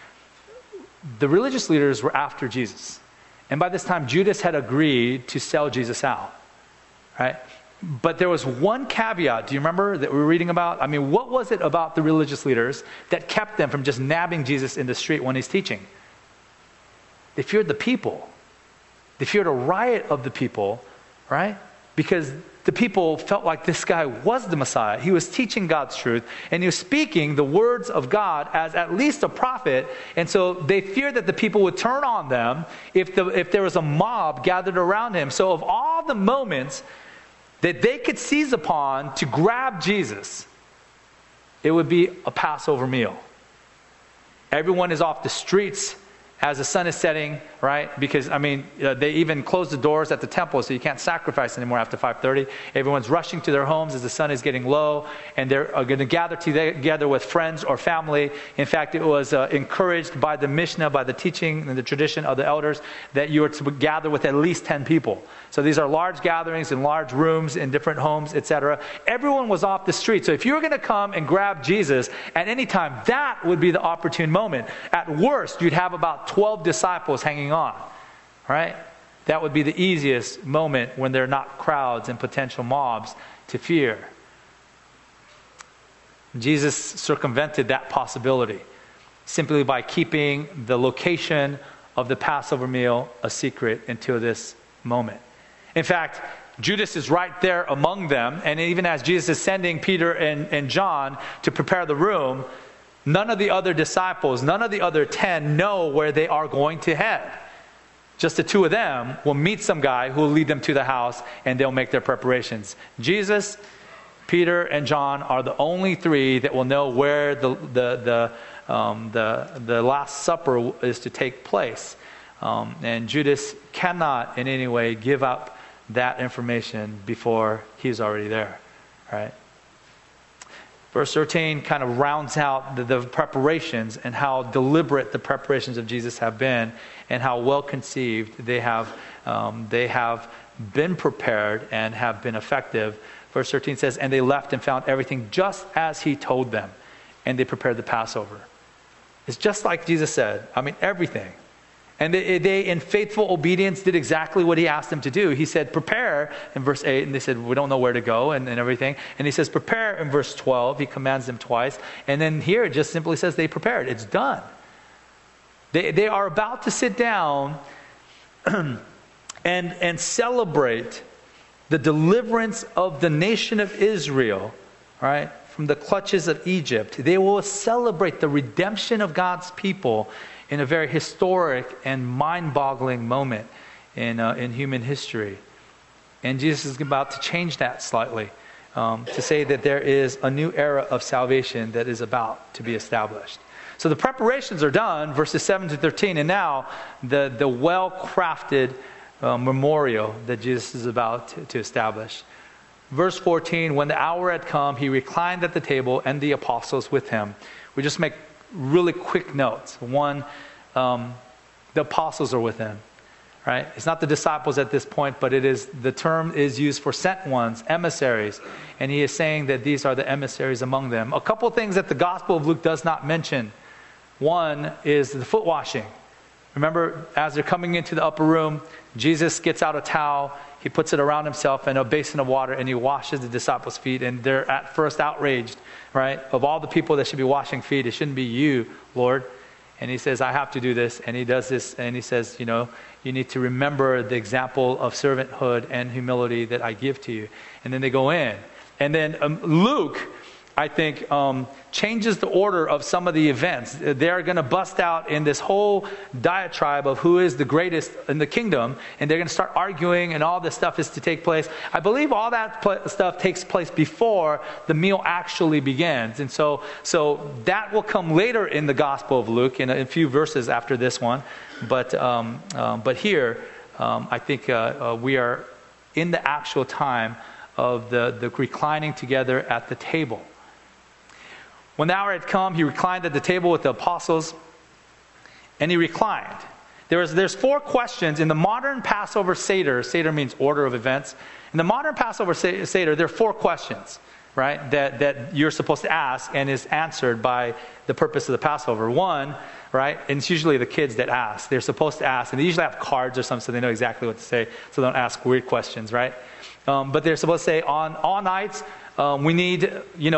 The religious leaders were after Jesus. And by this time, Judas had agreed to sell Jesus out, right? But there was one caveat, do you remember, that we were reading about? I mean, what was it about the religious leaders that kept them from just nabbing Jesus in the street when he's teaching? They feared the people. They feared a riot of the people, right? Because the people felt like this guy was the Messiah. He was teaching God's truth, and he was speaking the words of God as at least a prophet. And so they feared that the people would turn on them if there was a mob gathered around him. So of all the moments that they could seize upon to grab Jesus, it would be a Passover meal. Everyone is off the streets as the sun is setting, right? Because, they even closed the doors at the temple, so you can't sacrifice anymore after 5:30. Everyone's rushing to their homes as the sun is getting low, and they're going to gather together with friends or family. In fact, it was encouraged by the Mishnah, by the teaching and the tradition of the elders, that you were to gather with at least 10 people. So these are large gatherings in large rooms in different homes, etc. Everyone was off the street. So if you were going to come and grab Jesus at any time, that would be the opportune moment. At worst, you'd have about 12 disciples hanging on, right? That would be the easiest moment when there are not crowds and potential mobs to fear. Jesus circumvented that possibility simply by keeping the location of the Passover meal a secret until this moment. In fact, Judas is right there among them, and even as Jesus is sending Peter and John to prepare the room, none of the other disciples, none of the other 10 know where they are going to head. Just the two of them will meet some guy who will lead them to the house, and they'll make their preparations. Jesus, Peter, and John are the only three that will know where the Last Supper is to take place. And Judas cannot in any way give up that information before he's already there, right? Verse 13 kind of rounds out the preparations and how deliberate the preparations of Jesus have been and how well conceived they have been prepared and have been effective. Verse 13 says, and they left and found everything just as he told them, and they prepared the Passover. It's just like Jesus said. Everything. And they, in faithful obedience, did exactly what he asked them to do. He said, prepare, in verse 8, and they said, we don't know where to go, and everything. And he says, prepare, in verse 12. He commands them twice. And then here, it just simply says they prepared. It's done. They are about to sit down and celebrate the deliverance of the nation of Israel, right, from the clutches of Egypt. They will celebrate the redemption of God's people in a very historic and mind-boggling moment in human history. And Jesus is about to change that slightly, to say that there is a new era of salvation that is about to be established. So the preparations are done, verses 7 to 13, and now the well-crafted memorial that Jesus is about to establish. Verse 14, when the hour had come, he reclined at the table and the apostles with him. We just make really quick notes. One, the apostles are with him, right? It's not the disciples at this point, but the term is used for sent ones, emissaries. And he is saying that these are the emissaries among them. A couple things that the Gospel of Luke does not mention. One is the foot washing. Remember, as they're coming into the upper room, Jesus gets out a towel, he puts it around himself and a basin of water, and he washes the disciples' feet. And they're at first outraged, right? Of all the people that should be washing feet, it shouldn't be you, Lord. And he says, I have to do this. And he does this, and he says, you need to remember the example of servanthood and humility that I give to you. And then they go in. And then Luke, I think, changes the order of some of the events. They're going to bust out in this whole diatribe of who is the greatest in the kingdom, and they're going to start arguing, and all this stuff is to take place. I believe all that stuff takes place before the meal actually begins. And so that will come later in the Gospel of Luke, in a few verses after this one. But here, I think we are in the actual time of the reclining together at the table. When the hour had come, he reclined at the table with the apostles, and he reclined. There's 4 questions in the modern Passover Seder. Seder means order of events. In the modern Passover Seder, there are 4 questions, right, that you're supposed to ask and is answered by the purpose of the Passover. One, right, and it's usually the kids that ask. They're supposed to ask, and they usually have cards or something so they know exactly what to say, so they don't ask weird questions, right? But they're supposed to say, on all nights, we need,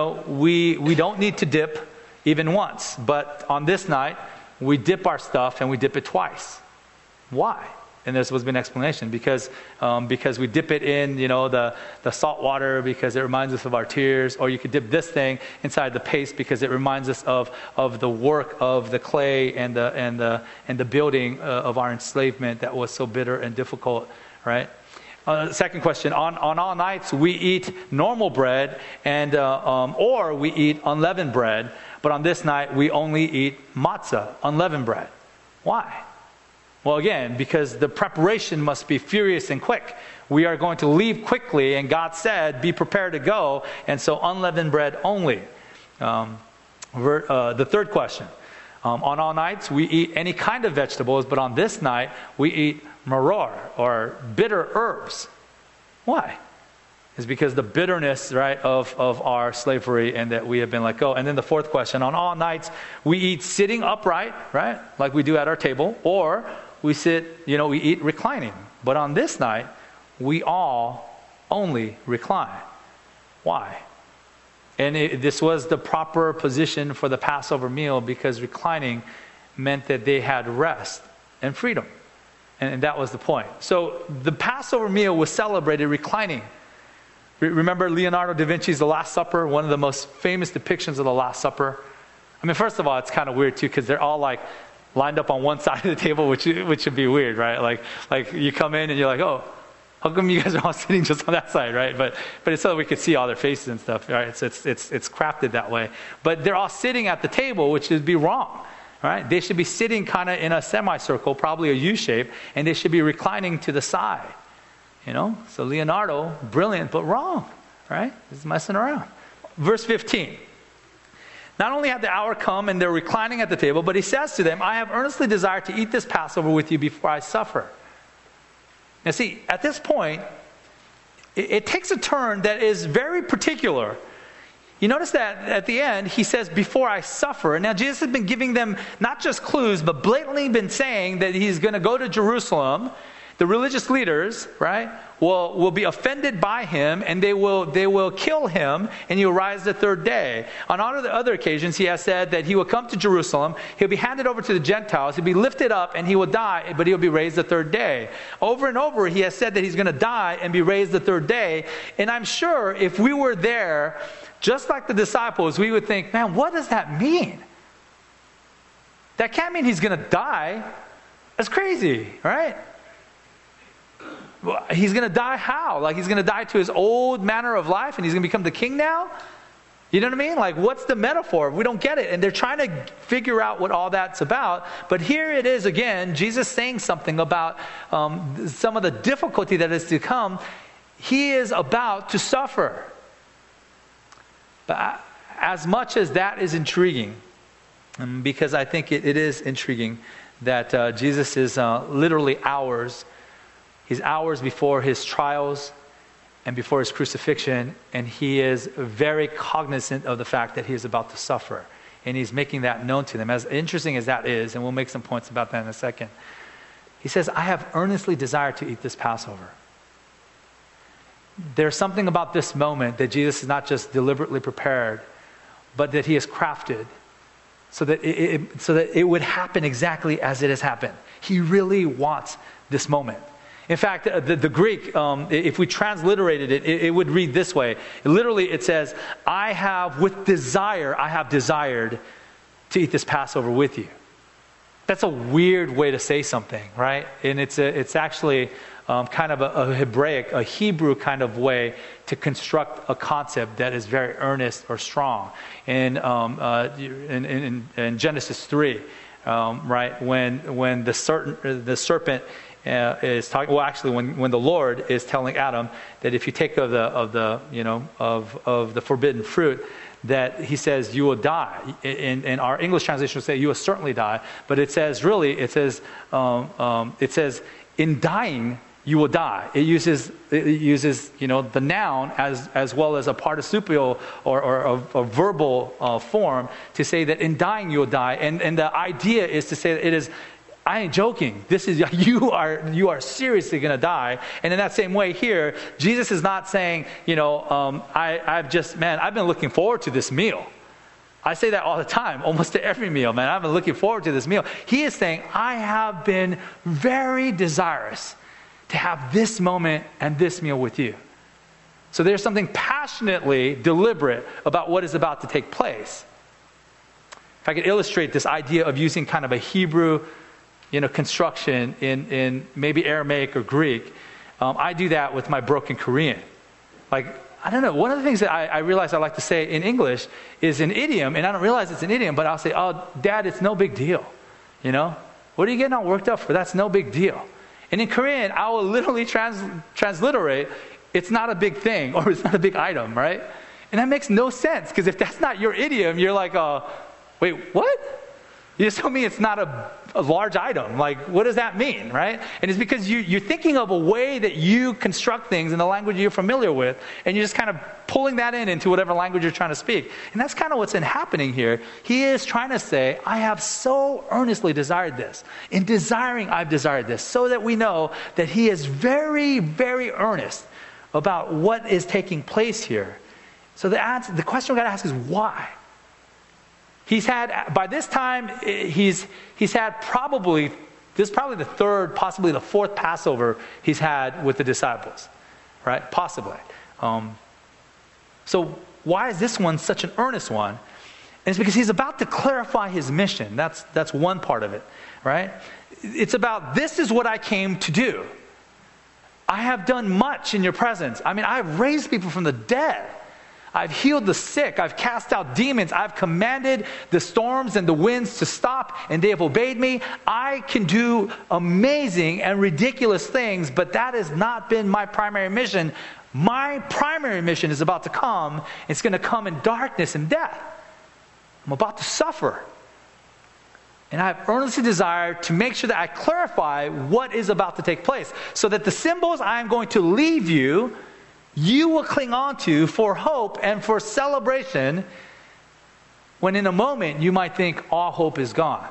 we don't need to dip even once. But on this night, we dip our stuff and we dip it twice. Why? And there's been an explanation, because we dip it in, the salt water because it reminds us of our tears, or you could dip this thing inside the paste because it reminds us of the work of the clay and the building of our enslavement that was so bitter and difficult, right? Second question: on all nights we eat normal bread or we eat unleavened bread, but on this night we only eat matzah, unleavened bread. Why? Well, again, because the preparation must be furious and quick. We are going to leave quickly, and God said, be prepared to go, and so unleavened bread only. The third question. On all nights, we eat any kind of vegetables, but on this night, we eat maror, or bitter herbs. Why? It's because the bitterness, right, of our slavery, and that we have been let go. And then the fourth question. On all nights, we eat sitting upright, right, like we do at our table, or we eat reclining. But on this night, we all only recline. Why? And this was the proper position for the Passover meal, because reclining meant that they had rest and freedom. And that was the point. So the Passover meal was celebrated reclining. Remember Leonardo da Vinci's The Last Supper, one of the most famous depictions of the Last Supper? I mean, first of all, it's kind of weird too, because they're all like lined up on one side of the table, which would be weird, right? Like you come in and you're like, oh, how come you guys are all sitting just on that side, right? But it's so that we could see all their faces and stuff, right? It's crafted that way. But they're all sitting at the table, which would be wrong, right? They should be sitting kind of in a semicircle, probably a U shape, and they should be reclining to the side, So Leonardo, brilliant, but wrong, right? He's messing around. Verse 15. Not only had the hour come and they're reclining at the table, but he says to them, I have earnestly desired to eat this Passover with you before I suffer. Now see, at this point, it takes a turn that is very particular. You notice that at the end, he says, before I suffer. And now Jesus has been giving them not just clues, but blatantly been saying that he's going to go to Jerusalem. The religious leaders, right, will be offended by him, and they will kill him, and he'll rise the third day. On all of the other occasions, he has said that he will come to Jerusalem, he'll be handed over to the Gentiles, he'll be lifted up, and he will die, but he'll be raised the third day. Over and over, he has said that he's going to die and be raised the third day. And I'm sure if we were there, just like the disciples, we would think, man, what does that mean? That can't mean he's going to die. That's crazy, right? He's going to die how? Like he's going to die to his old manner of life and he's going to become the king now? You know what I mean? Like what's the metaphor? We don't get it. And they're trying to figure out what all that's about. But here it is again, Jesus saying something about some of the difficulty that is to come. He is about to suffer. But as much as that is intriguing, because I think it is intriguing that Jesus is literally hours. He's hours before his trials and before his crucifixion, and he is very cognizant of the fact that he is about to suffer. And he's making that known to them. As interesting as that is, and we'll make some points about that in a second, he says, I have earnestly desired to eat this Passover. There's something about this moment that Jesus is not just deliberately prepared, but that he has crafted so that it would happen exactly as it has happened. He really wants this moment. In fact, the Greek, if we transliterated it, it would read this way. Literally, it says, I have desired to eat this Passover with you. That's a weird way to say something, right? And it's actually kind of a Hebrew kind of way to construct a concept that is very earnest or strong. In Genesis 3, right, when the serpent is talking. Well, actually, when the Lord is telling Adam that if you take of the forbidden fruit, that he says you will die. In our English translation will say you will certainly die, but it says in dying you will die. It uses the noun as well as a participial or a verbal form to say that in dying you will die, and the idea is to say that it is. I ain't joking. This is you are seriously going to die. And in that same way here, Jesus is not saying, I've been looking forward to this meal. I say that all the time, almost to every meal, man. I've been looking forward to this meal. He is saying, I have been very desirous to have this moment and this meal with you. So there's something passionately deliberate about what is about to take place. If I could illustrate this idea of using kind of a Hebrew, construction in maybe Aramaic or Greek, I do that with my broken Korean. Like, I don't know, one of the things that I realize I like to say in English is an idiom, and I don't realize it's an idiom, but I'll say, oh, Dad, it's no big deal. What are you getting all worked up for? That's no big deal. And in Korean, I will literally transliterate, it's not a big thing, or it's not a big item, right? And that makes no sense, because if that's not your idiom, you're like, wait, what? You just told me it's not a large item. Like, what does that mean, right? And it's because you're thinking of a way that you construct things in the language you're familiar with, and you're just kind of pulling that into whatever language you're trying to speak. And that's kind of what's happening here. He is trying to say, I have so earnestly desired this. In desiring, I've desired this, so that we know that he is very, very earnest about what is taking place here. So the question we've got to ask is why? He's had, by this time, he's had probably the third, possibly the fourth Passover he's had with the disciples, right? Possibly. So why is this one such an earnest one? And it's because he's about to clarify his mission. That's one part of it, right? It's about, this is what I came to do. I have done much in your presence. I mean, I've raised people from the dead. I've healed the sick. I've cast out demons. I've commanded the storms and the winds to stop, and they have obeyed me. I can do amazing and ridiculous things, but that has not been my primary mission. My primary mission is about to come. It's going to come in darkness and death. I'm about to suffer. And I have earnestly desired to make sure that I clarify what is about to take place, so that the symbols I am going to leave you, you will cling on to for hope and for celebration, when in a moment you might think all hope is gone.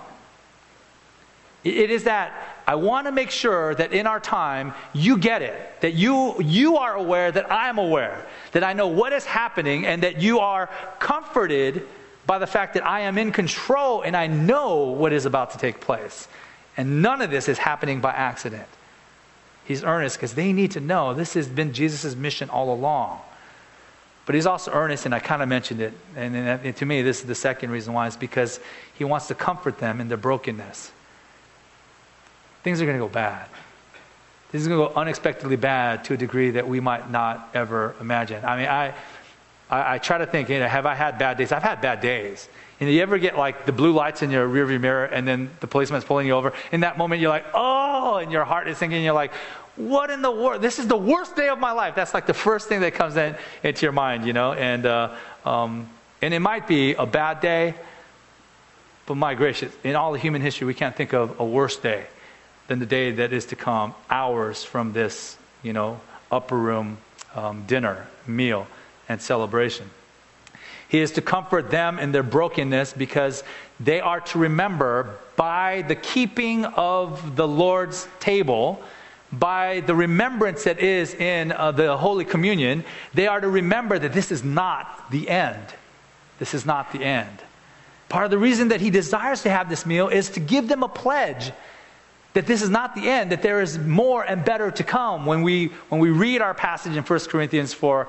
It is that I want to make sure that in our time you get it, that you are aware that I am aware, that I know what is happening, and that you are comforted by the fact that I am in control and I know what is about to take place. And none of this is happening by accident. He's earnest because they need to know this has been Jesus' mission all along. But he's also earnest, and I kind of mentioned it, and to me this is the second reason why, is because he wants to comfort them in their brokenness. Things are going to go bad. Things are going to go unexpectedly bad to a degree that we might not ever imagine. I mean, I try to think, have I had bad days? I've had bad days. You ever get like the blue lights in your rearview mirror, and then the policeman's pulling you over? In that moment, you're like, oh, and your heart is sinking. You're like, what in the world? This is the worst day of my life. That's like the first thing that comes into your mind, And it might be a bad day, but my gracious, in all of human history, we can't think of a worse day than the day that is to come, hours from this, upper room dinner, meal, and celebration. He is to comfort them in their brokenness, because they are to remember, by the keeping of the Lord's table, by the remembrance that is in the Holy Communion, they are to remember that this is not the end. This is not the end. Part of the reason that he desires to have this meal is to give them a pledge that this is not the end, that there is more and better to come. When we read our passage in 1 Corinthians for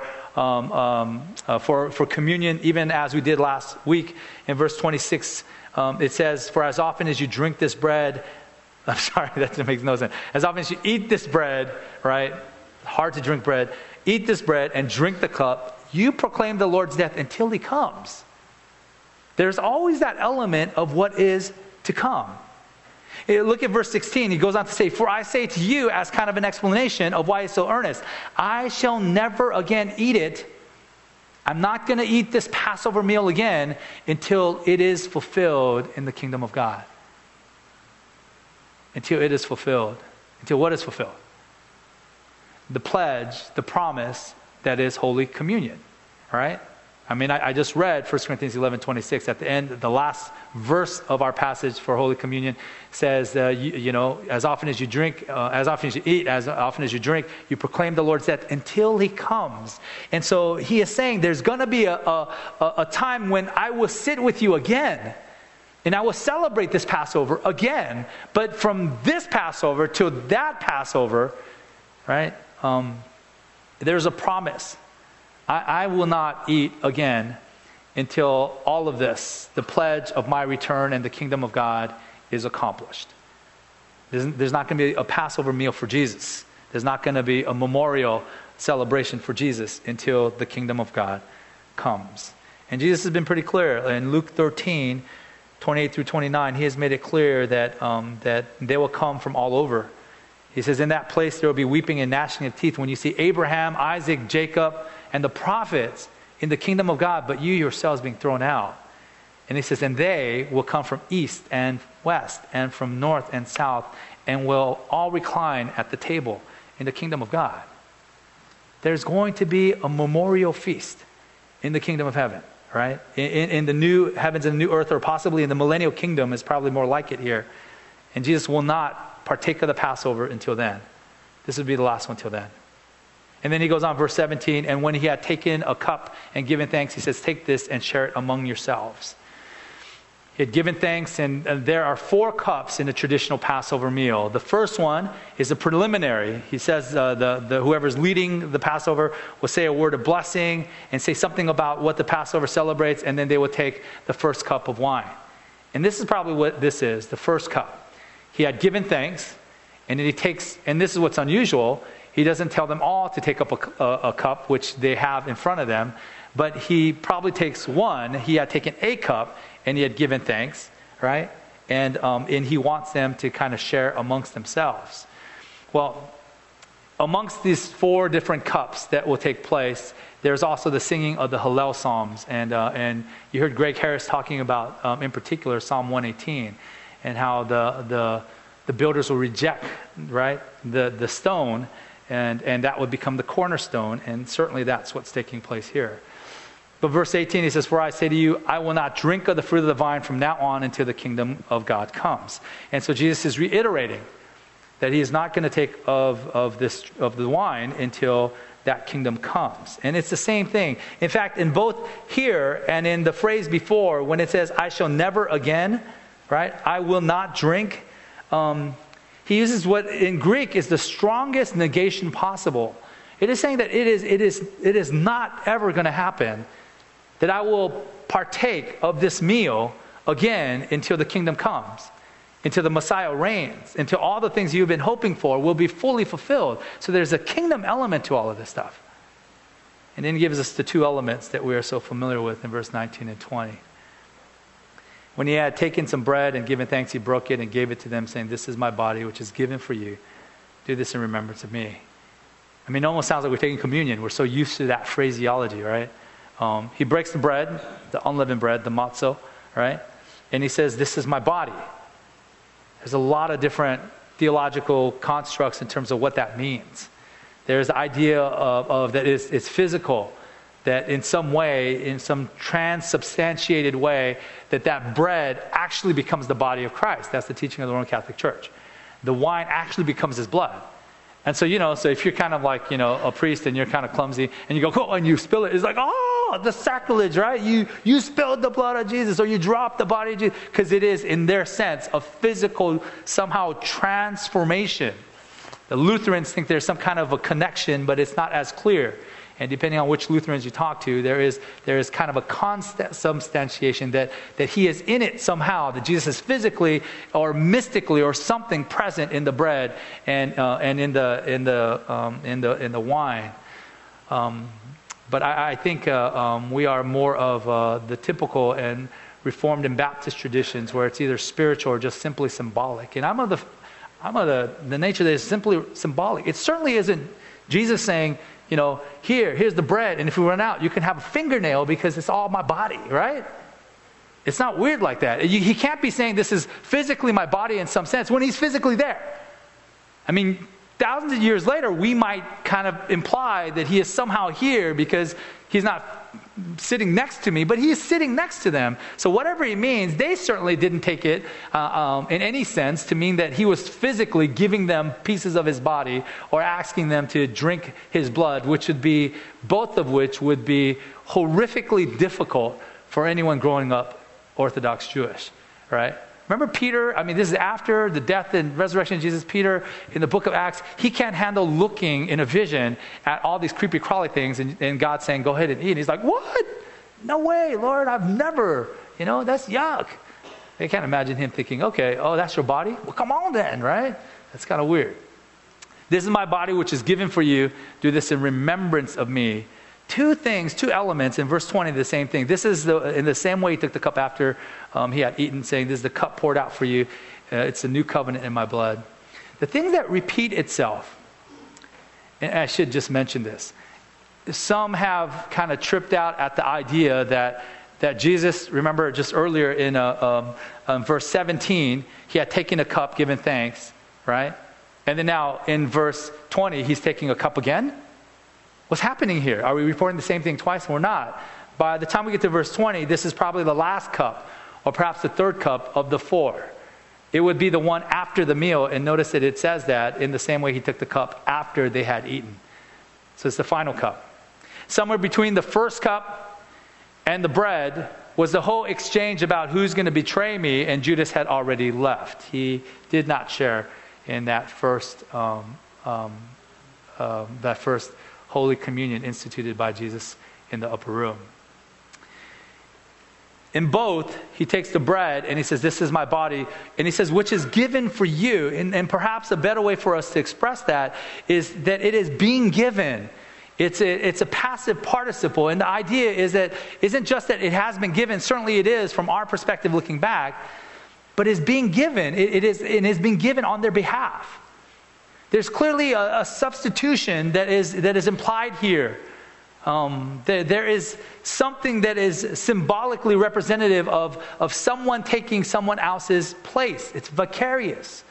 communion, even as we did last week, in verse 26, it says, "For as often as you drink this bread," I'm sorry, that makes no sense. As often as you eat this bread, right? Hard to drink bread. Eat this bread and drink the cup, you proclaim the Lord's death until he comes. There's always that element of what is to come. Look at verse 16. He goes on to say, "For I say to you," as kind of an explanation of why he's so earnest, "I shall never again eat it." I'm not going to eat this Passover meal again until it is fulfilled in the kingdom of God. Until it is fulfilled. Until what is fulfilled? The pledge, the promise that is Holy Communion. Right? I mean, I just read 1 Corinthians 11:26 at the end. The last verse of our passage for Holy Communion says, as often as you drink, as often as you eat, as often as you drink, you proclaim the Lord's death until he comes. And so he is saying there's going to be a time when I will sit with you again. And I will celebrate this Passover again. But from this Passover to that Passover, right, there's a promise. I will not eat again until all of this, the pledge of my return and the kingdom of God, is accomplished. There's not going to be a Passover meal for Jesus. There's not going to be a memorial celebration for Jesus until the kingdom of God comes. And Jesus has been pretty clear. In Luke 13, 28 through 29, he has made it clear that they will come from all over. He says, in that place there will be weeping and gnashing of teeth when you see Abraham, Isaac, Jacob, and the prophets in the kingdom of God, but you yourselves being thrown out. And he says, and they will come from east and west and from north and south and will all recline at the table in the kingdom of God. There's going to be a memorial feast in the kingdom of heaven, right? In the new heavens and the new earth, or possibly in the millennial kingdom is probably more like it here. And Jesus will not partake of the Passover until then. This would be the last one till then. And then he goes on, verse 17, and when he had taken a cup and given thanks, he says, take this and share it among yourselves. He had given thanks, and there are 4 cups in the traditional Passover meal. The first one is a preliminary. He says whoever's leading the Passover will say a word of blessing and say something about what the Passover celebrates, and then they will take the first cup of wine. And this is probably what this is, the first cup. He had given thanks, and then he takes, and this is what's unusual, he doesn't tell them all to take up a cup, which they have in front of them, but he probably takes one. He had taken a cup, and he had given thanks, right? And he wants them to kind of share amongst themselves. Well, amongst these 4 different cups that will take place, there's also the singing of the Hallel Psalms. And you heard Greg Harris talking about, in particular, Psalm 118, and how the builders will reject, right, the stone, and that would become the cornerstone, and certainly that's what's taking place here. But verse 18, he says, for I say to you, I will not drink of the fruit of the vine from now on until the kingdom of God comes. And so Jesus is reiterating that he is not going to take of the wine until that kingdom comes. And it's the same thing. In fact, in both here and in the phrase before, when it says, I shall never again, right, I will not drink, he uses what in Greek is the strongest negation possible. It is saying that it is not ever going to happen that I will partake of this meal again until the kingdom comes, until the Messiah reigns, until all the things you've been hoping for will be fully fulfilled. So there's a kingdom element to all of this stuff. And then he gives us the 2 elements that we are so familiar with in verse 19 and 20. When he had taken some bread and given thanks, he broke it and gave it to them, saying, this is my body, which is given for you. Do this in remembrance of me. I mean, it almost sounds like we're taking communion. We're so used to that phraseology, right? He breaks the bread, the unleavened bread, the matzo, right? And he says, this is my body. There's a lot of different theological constructs in terms of what that means. There's the idea of that it's physical, that in some way, in some transubstantiated way, that bread actually becomes the body of Christ. That's the teaching of the Roman Catholic Church. The wine actually becomes his blood. And so, so if you're kind of like, a priest and you're kind of clumsy and you go, oh, and you spill it, it's like, oh, the sacrilege, right? You spilled the blood of Jesus, or you dropped the body of Jesus, because it is, in their sense, a physical, somehow transformation. The Lutherans think there's some kind of a connection, but it's not as clear. And depending on which Lutherans you talk to, there is kind of a consubstantiation that he is in it somehow, that Jesus is physically or mystically or something present in the bread and in the wine. But I think we are more of the typical and Reformed and Baptist traditions where it's either spiritual or just simply symbolic. And I'm of the nature that is simply symbolic. It certainly isn't Jesus saying, here's the bread, and if we run out, you can have a fingernail because it's all my body, right? It's not weird like that. He can't be saying this is physically my body in some sense when he's physically there. I mean, thousands of years later, we might kind of imply that he is somehow here because he's not sitting next to me, but he is sitting next to them. So whatever he means, they certainly didn't take it in any sense to mean that he was physically giving them pieces of his body or asking them to drink his blood, both of which would be horrifically difficult for anyone growing up Orthodox Jewish, right? Remember Peter? I mean, this is after the death and resurrection of Jesus. Peter, in the book of Acts, he can't handle looking in a vision at all these creepy crawly things and God saying, go ahead and eat. And he's like, what? No way, Lord, I've never, that's yuck. They can't imagine him thinking, okay, oh, that's your body? Well, come on then, right? That's kind of weird. This is my body which is given for you. Do this in remembrance of me. Two elements in verse 20, the same thing. This is in the same way he took the cup after he had eaten, saying, this is the cup poured out for you. It's a new covenant in my blood. The things that repeat itself, and I should just mention this. Some have kind of tripped out at the idea that Jesus, remember just earlier in verse 17, he had taken a cup, given thanks, right? And then now in verse 20, he's taking a cup again? What's happening here? Are we reporting the same thing twice? We're not. By the time we get to verse 20, this is probably the last cup, or perhaps the third cup of the four. It would be the one after the meal, and notice that it says that in the same way he took the cup after they had eaten. So it's the final cup. Somewhere between the first cup and the bread was the whole exchange about who's going to betray me, and Judas had already left. He did not share in that first Holy Communion instituted by Jesus in the upper room. In both, he takes the bread and he says, this is my body. And he says, which is given for you. And perhaps a better way for us to express that is that it is being given. It's a passive participle. And the idea is that isn't just that it has been given. Certainly it is from our perspective looking back. But it's being given. It is being given on their behalf. There's clearly a substitution that is implied here. There is something that is symbolically representative of someone taking someone else's place. It's vicarious.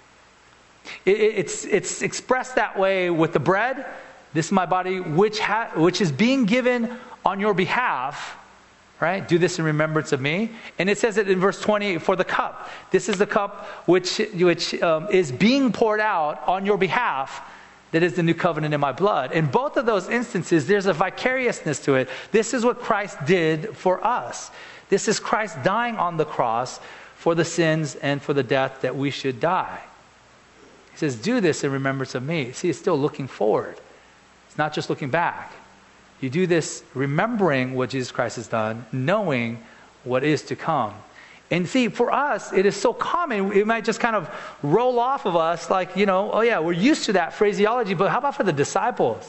It's expressed that way with the bread. This is my body, which is being given on your behalf. Right? Do this in remembrance of me. And it says it in verse 20 for the cup. This is the cup which is being poured out on your behalf. That is the new covenant in my blood. In both of those instances, there's a vicariousness to it. This is what Christ did for us. This is Christ dying on the cross for the sins and for the death that we should die. He says, do this in remembrance of me. See, it's still looking forward. It's not just looking back. You do this remembering what Jesus Christ has done, knowing what is to come. And see, for us, it is so common, it might just kind of roll off of us like, oh yeah, we're used to that phraseology, but how about for the disciples?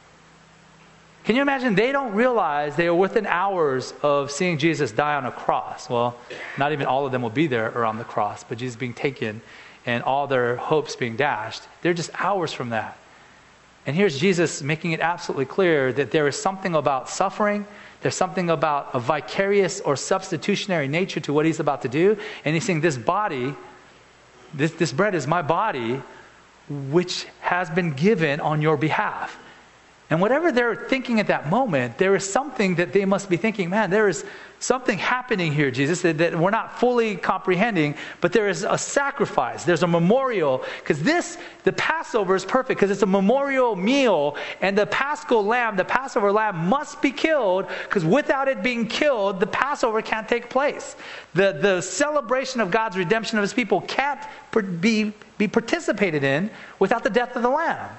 Can you imagine? They don't realize they are within hours of seeing Jesus die on a cross. Well, not even all of them will be there around the cross, but Jesus being taken and all their hopes being dashed. They're just hours from that. And here's Jesus making it absolutely clear that there is something about suffering. There's something about a vicarious or substitutionary nature to what he's about to do. And he's saying this body, this bread is my body, which has been given on your behalf. And whatever they're thinking at that moment, there is something that they must be thinking, man, there is something happening here, Jesus, that we're not fully comprehending, but there is a sacrifice. There's a memorial, because the Passover is perfect, because it's a memorial meal, and the Paschal lamb, the Passover lamb must be killed, because without it being killed, the Passover can't take place. The celebration of God's redemption of his people can't be participated in without the death of the lamb.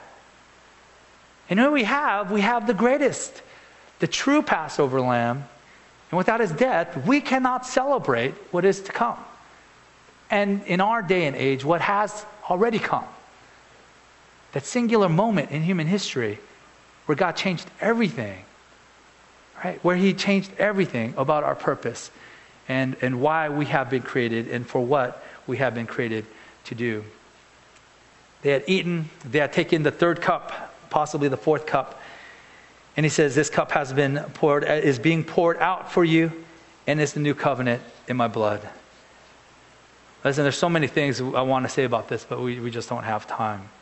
And who we have the greatest, the true Passover lamb. And without his death, we cannot celebrate what is to come. And in our day and age, what has already come. That singular moment in human history where God changed everything. Right? Where he changed everything about our purpose and why we have been created and for what we have been created to do. They had eaten, they had taken the third cup, possibly the fourth cup. And he says, this cup is being poured out for you, and is the new covenant in my blood. Listen, there's so many things I want to say about this, but we just don't have time.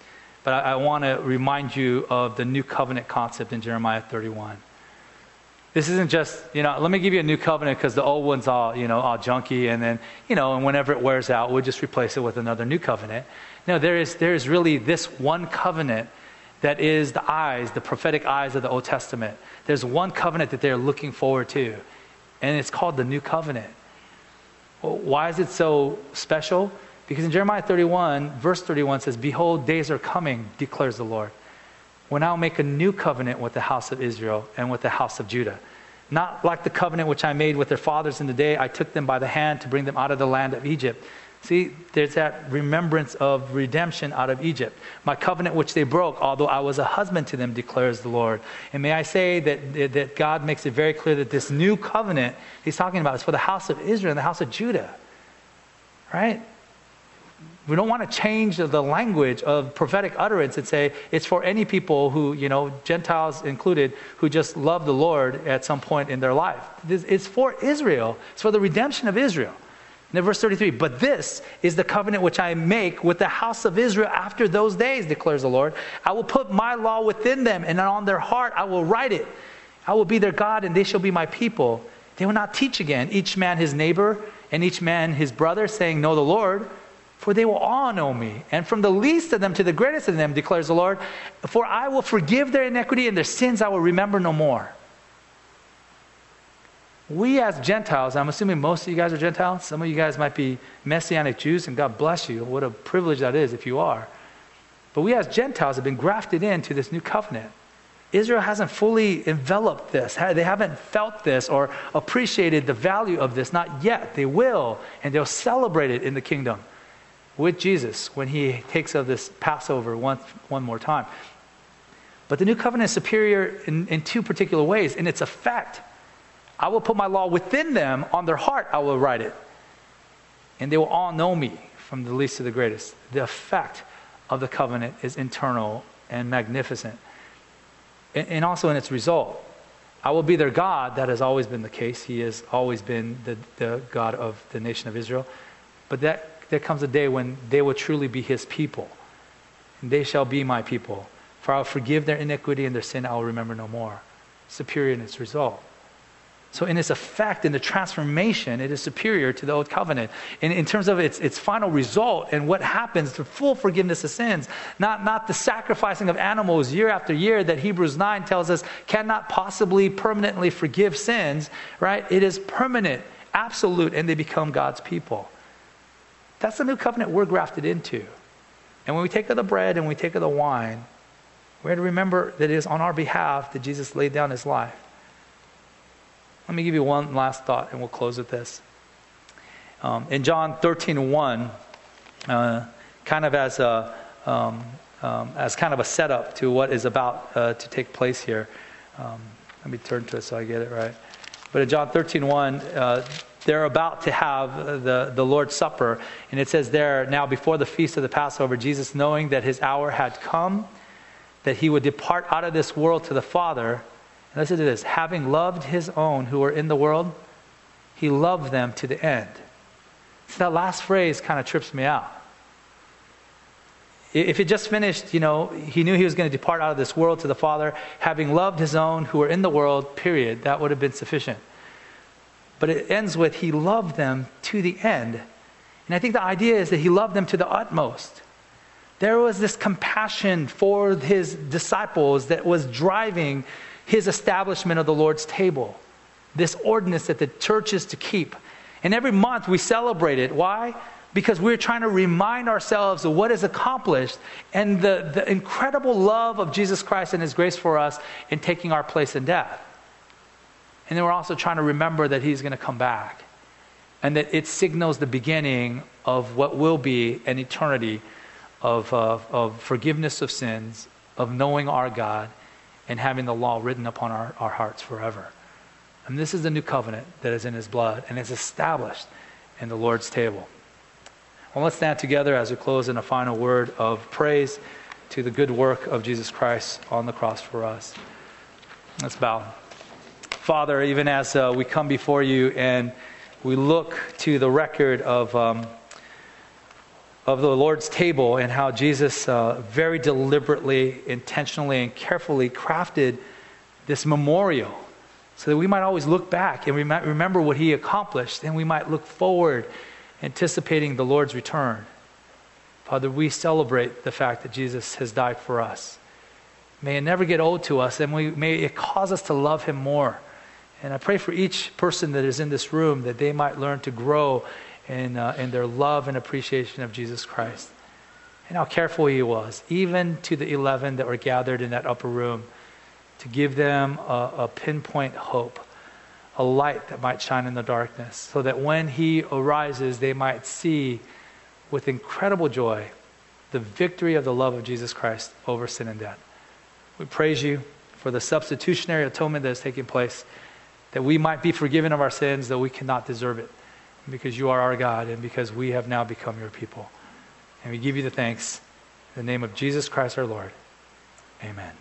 but I want to remind you of the new covenant concept in Jeremiah 31. This isn't just, let me give you a new covenant because the old one's all junky, and then, and whenever it wears out, we'll just replace it with another new covenant. No, there is really this one covenant that is the prophetic eyes of the Old Testament. There's one covenant that they're looking forward to, and it's called the new covenant. Well, why is it so special? Because in Jeremiah 31, verse 31 says, "Behold, days are coming, declares the Lord, when I'll make a new covenant with the house of Israel and with the house of Judah. Not like the covenant which I made with their fathers in the day I took them by the hand to bring them out of the land of Egypt." See, there's that remembrance of redemption out of Egypt. "My covenant which they broke, although I was a husband to them, declares the Lord." And may I say that God makes it very clear that this new covenant he's talking about is for the house of Israel and the house of Judah. Right? We don't want to change the language of prophetic utterance and say it's for any people who, Gentiles included, who just love the Lord at some point in their life. It's for Israel. It's for the redemption of Israel. And then verse 33, "But this is the covenant which I make with the house of Israel after those days, declares the Lord. I will put my law within them, and on their heart I will write it. I will be their God, and they shall be my people. They will not teach again, each man his neighbor, and each man his brother, saying, 'Know the Lord,' for they will all know me, and from the least of them to the greatest of them, declares the Lord. For I will forgive their iniquity, and their sins I will remember no more." We as Gentiles, I'm assuming most of you guys are Gentiles. Some of you guys might be Messianic Jews, and God bless you. What a privilege that is if you are. But we as Gentiles have been grafted into this new covenant. Israel hasn't fully enveloped this. They haven't felt this or appreciated the value of this. Not yet. They will, and they'll celebrate it in the kingdom with Jesus when he takes of this Passover one more time. But the new covenant is superior in two particular ways. In its effect, "I will put my law within them, on their heart I will write it, and they will all know me, from the least to the greatest." The effect of the covenant is internal and magnificent. And also in its result. I will be their God. That has always been the case. He has always been the God of the nation of Israel. But there comes a day when they will truly be his people. And they shall be my people. "For I will forgive their iniquity, and their sin I will remember no more." Superior in its result. So in its effect, in the transformation, it is superior to the old covenant. In terms of its final result and what happens, the full forgiveness of sins. Not the sacrificing of animals year after year that Hebrews 9 tells us cannot possibly permanently forgive sins, right? It is permanent, absolute, and they become God's people. That's the new covenant we're grafted into. And when we take of the bread and we take of the wine, we're to remember that it is on our behalf that Jesus laid down his life. Let me give you one last thought, and we'll close with this. In John 13:1, kind of as kind of a setup to what is about to take place here. Let me turn to it so I get it right. But in John 13:1, they're about to have the Lord's Supper, and it says there, "Now before the feast of the Passover, Jesus, knowing that his hour had come, that he would depart out of this world to the Father." And listen to this. "Having loved his own who were in the world, he loved them to the end." So that last phrase kind of trips me out. If it just finished, he knew he was going to depart out of this world to the Father, having loved his own who were in the world, period, that would have been sufficient. But it ends with, he loved them to the end. And I think the idea is that he loved them to the utmost. There was this compassion for his disciples that was driving his establishment of the Lord's table. This ordinance that the church is to keep. And every month we celebrate it. Why? Because we're trying to remind ourselves of what is accomplished and the incredible love of Jesus Christ and his grace for us in taking our place in death. And then we're also trying to remember that he's going to come back. And that it signals the beginning of what will be an eternity of forgiveness of sins, of knowing our God, and having the law written upon our hearts forever. And this is the new covenant that is in his blood and is established in the Lord's table. Well, let's stand together as we close in a final word of praise to the good work of Jesus Christ on the cross for us. Let's bow. Father, even as we come before you and we look to the record of of the Lord's table and how Jesus very deliberately, intentionally, and carefully crafted this memorial so that we might always look back and we might remember what he accomplished, and we might look forward, anticipating the Lord's return. Father, we celebrate the fact that Jesus has died for us. May it never get old to us, and may it cause us to love him more. And I pray for each person that is in this room that they might learn to grow in their love and appreciation of Jesus Christ. And how careful he was, even to the 11 that were gathered in that upper room, to give them a pinpoint hope, a light that might shine in the darkness, so that when he arises, they might see with incredible joy the victory of the love of Jesus Christ over sin and death. We praise you for the substitutionary atonement that is taking place, that we might be forgiven of our sins, though we cannot deserve it, because you are our God and because we have now become your people. And we give you the thanks in the name of Jesus Christ our Lord. Amen.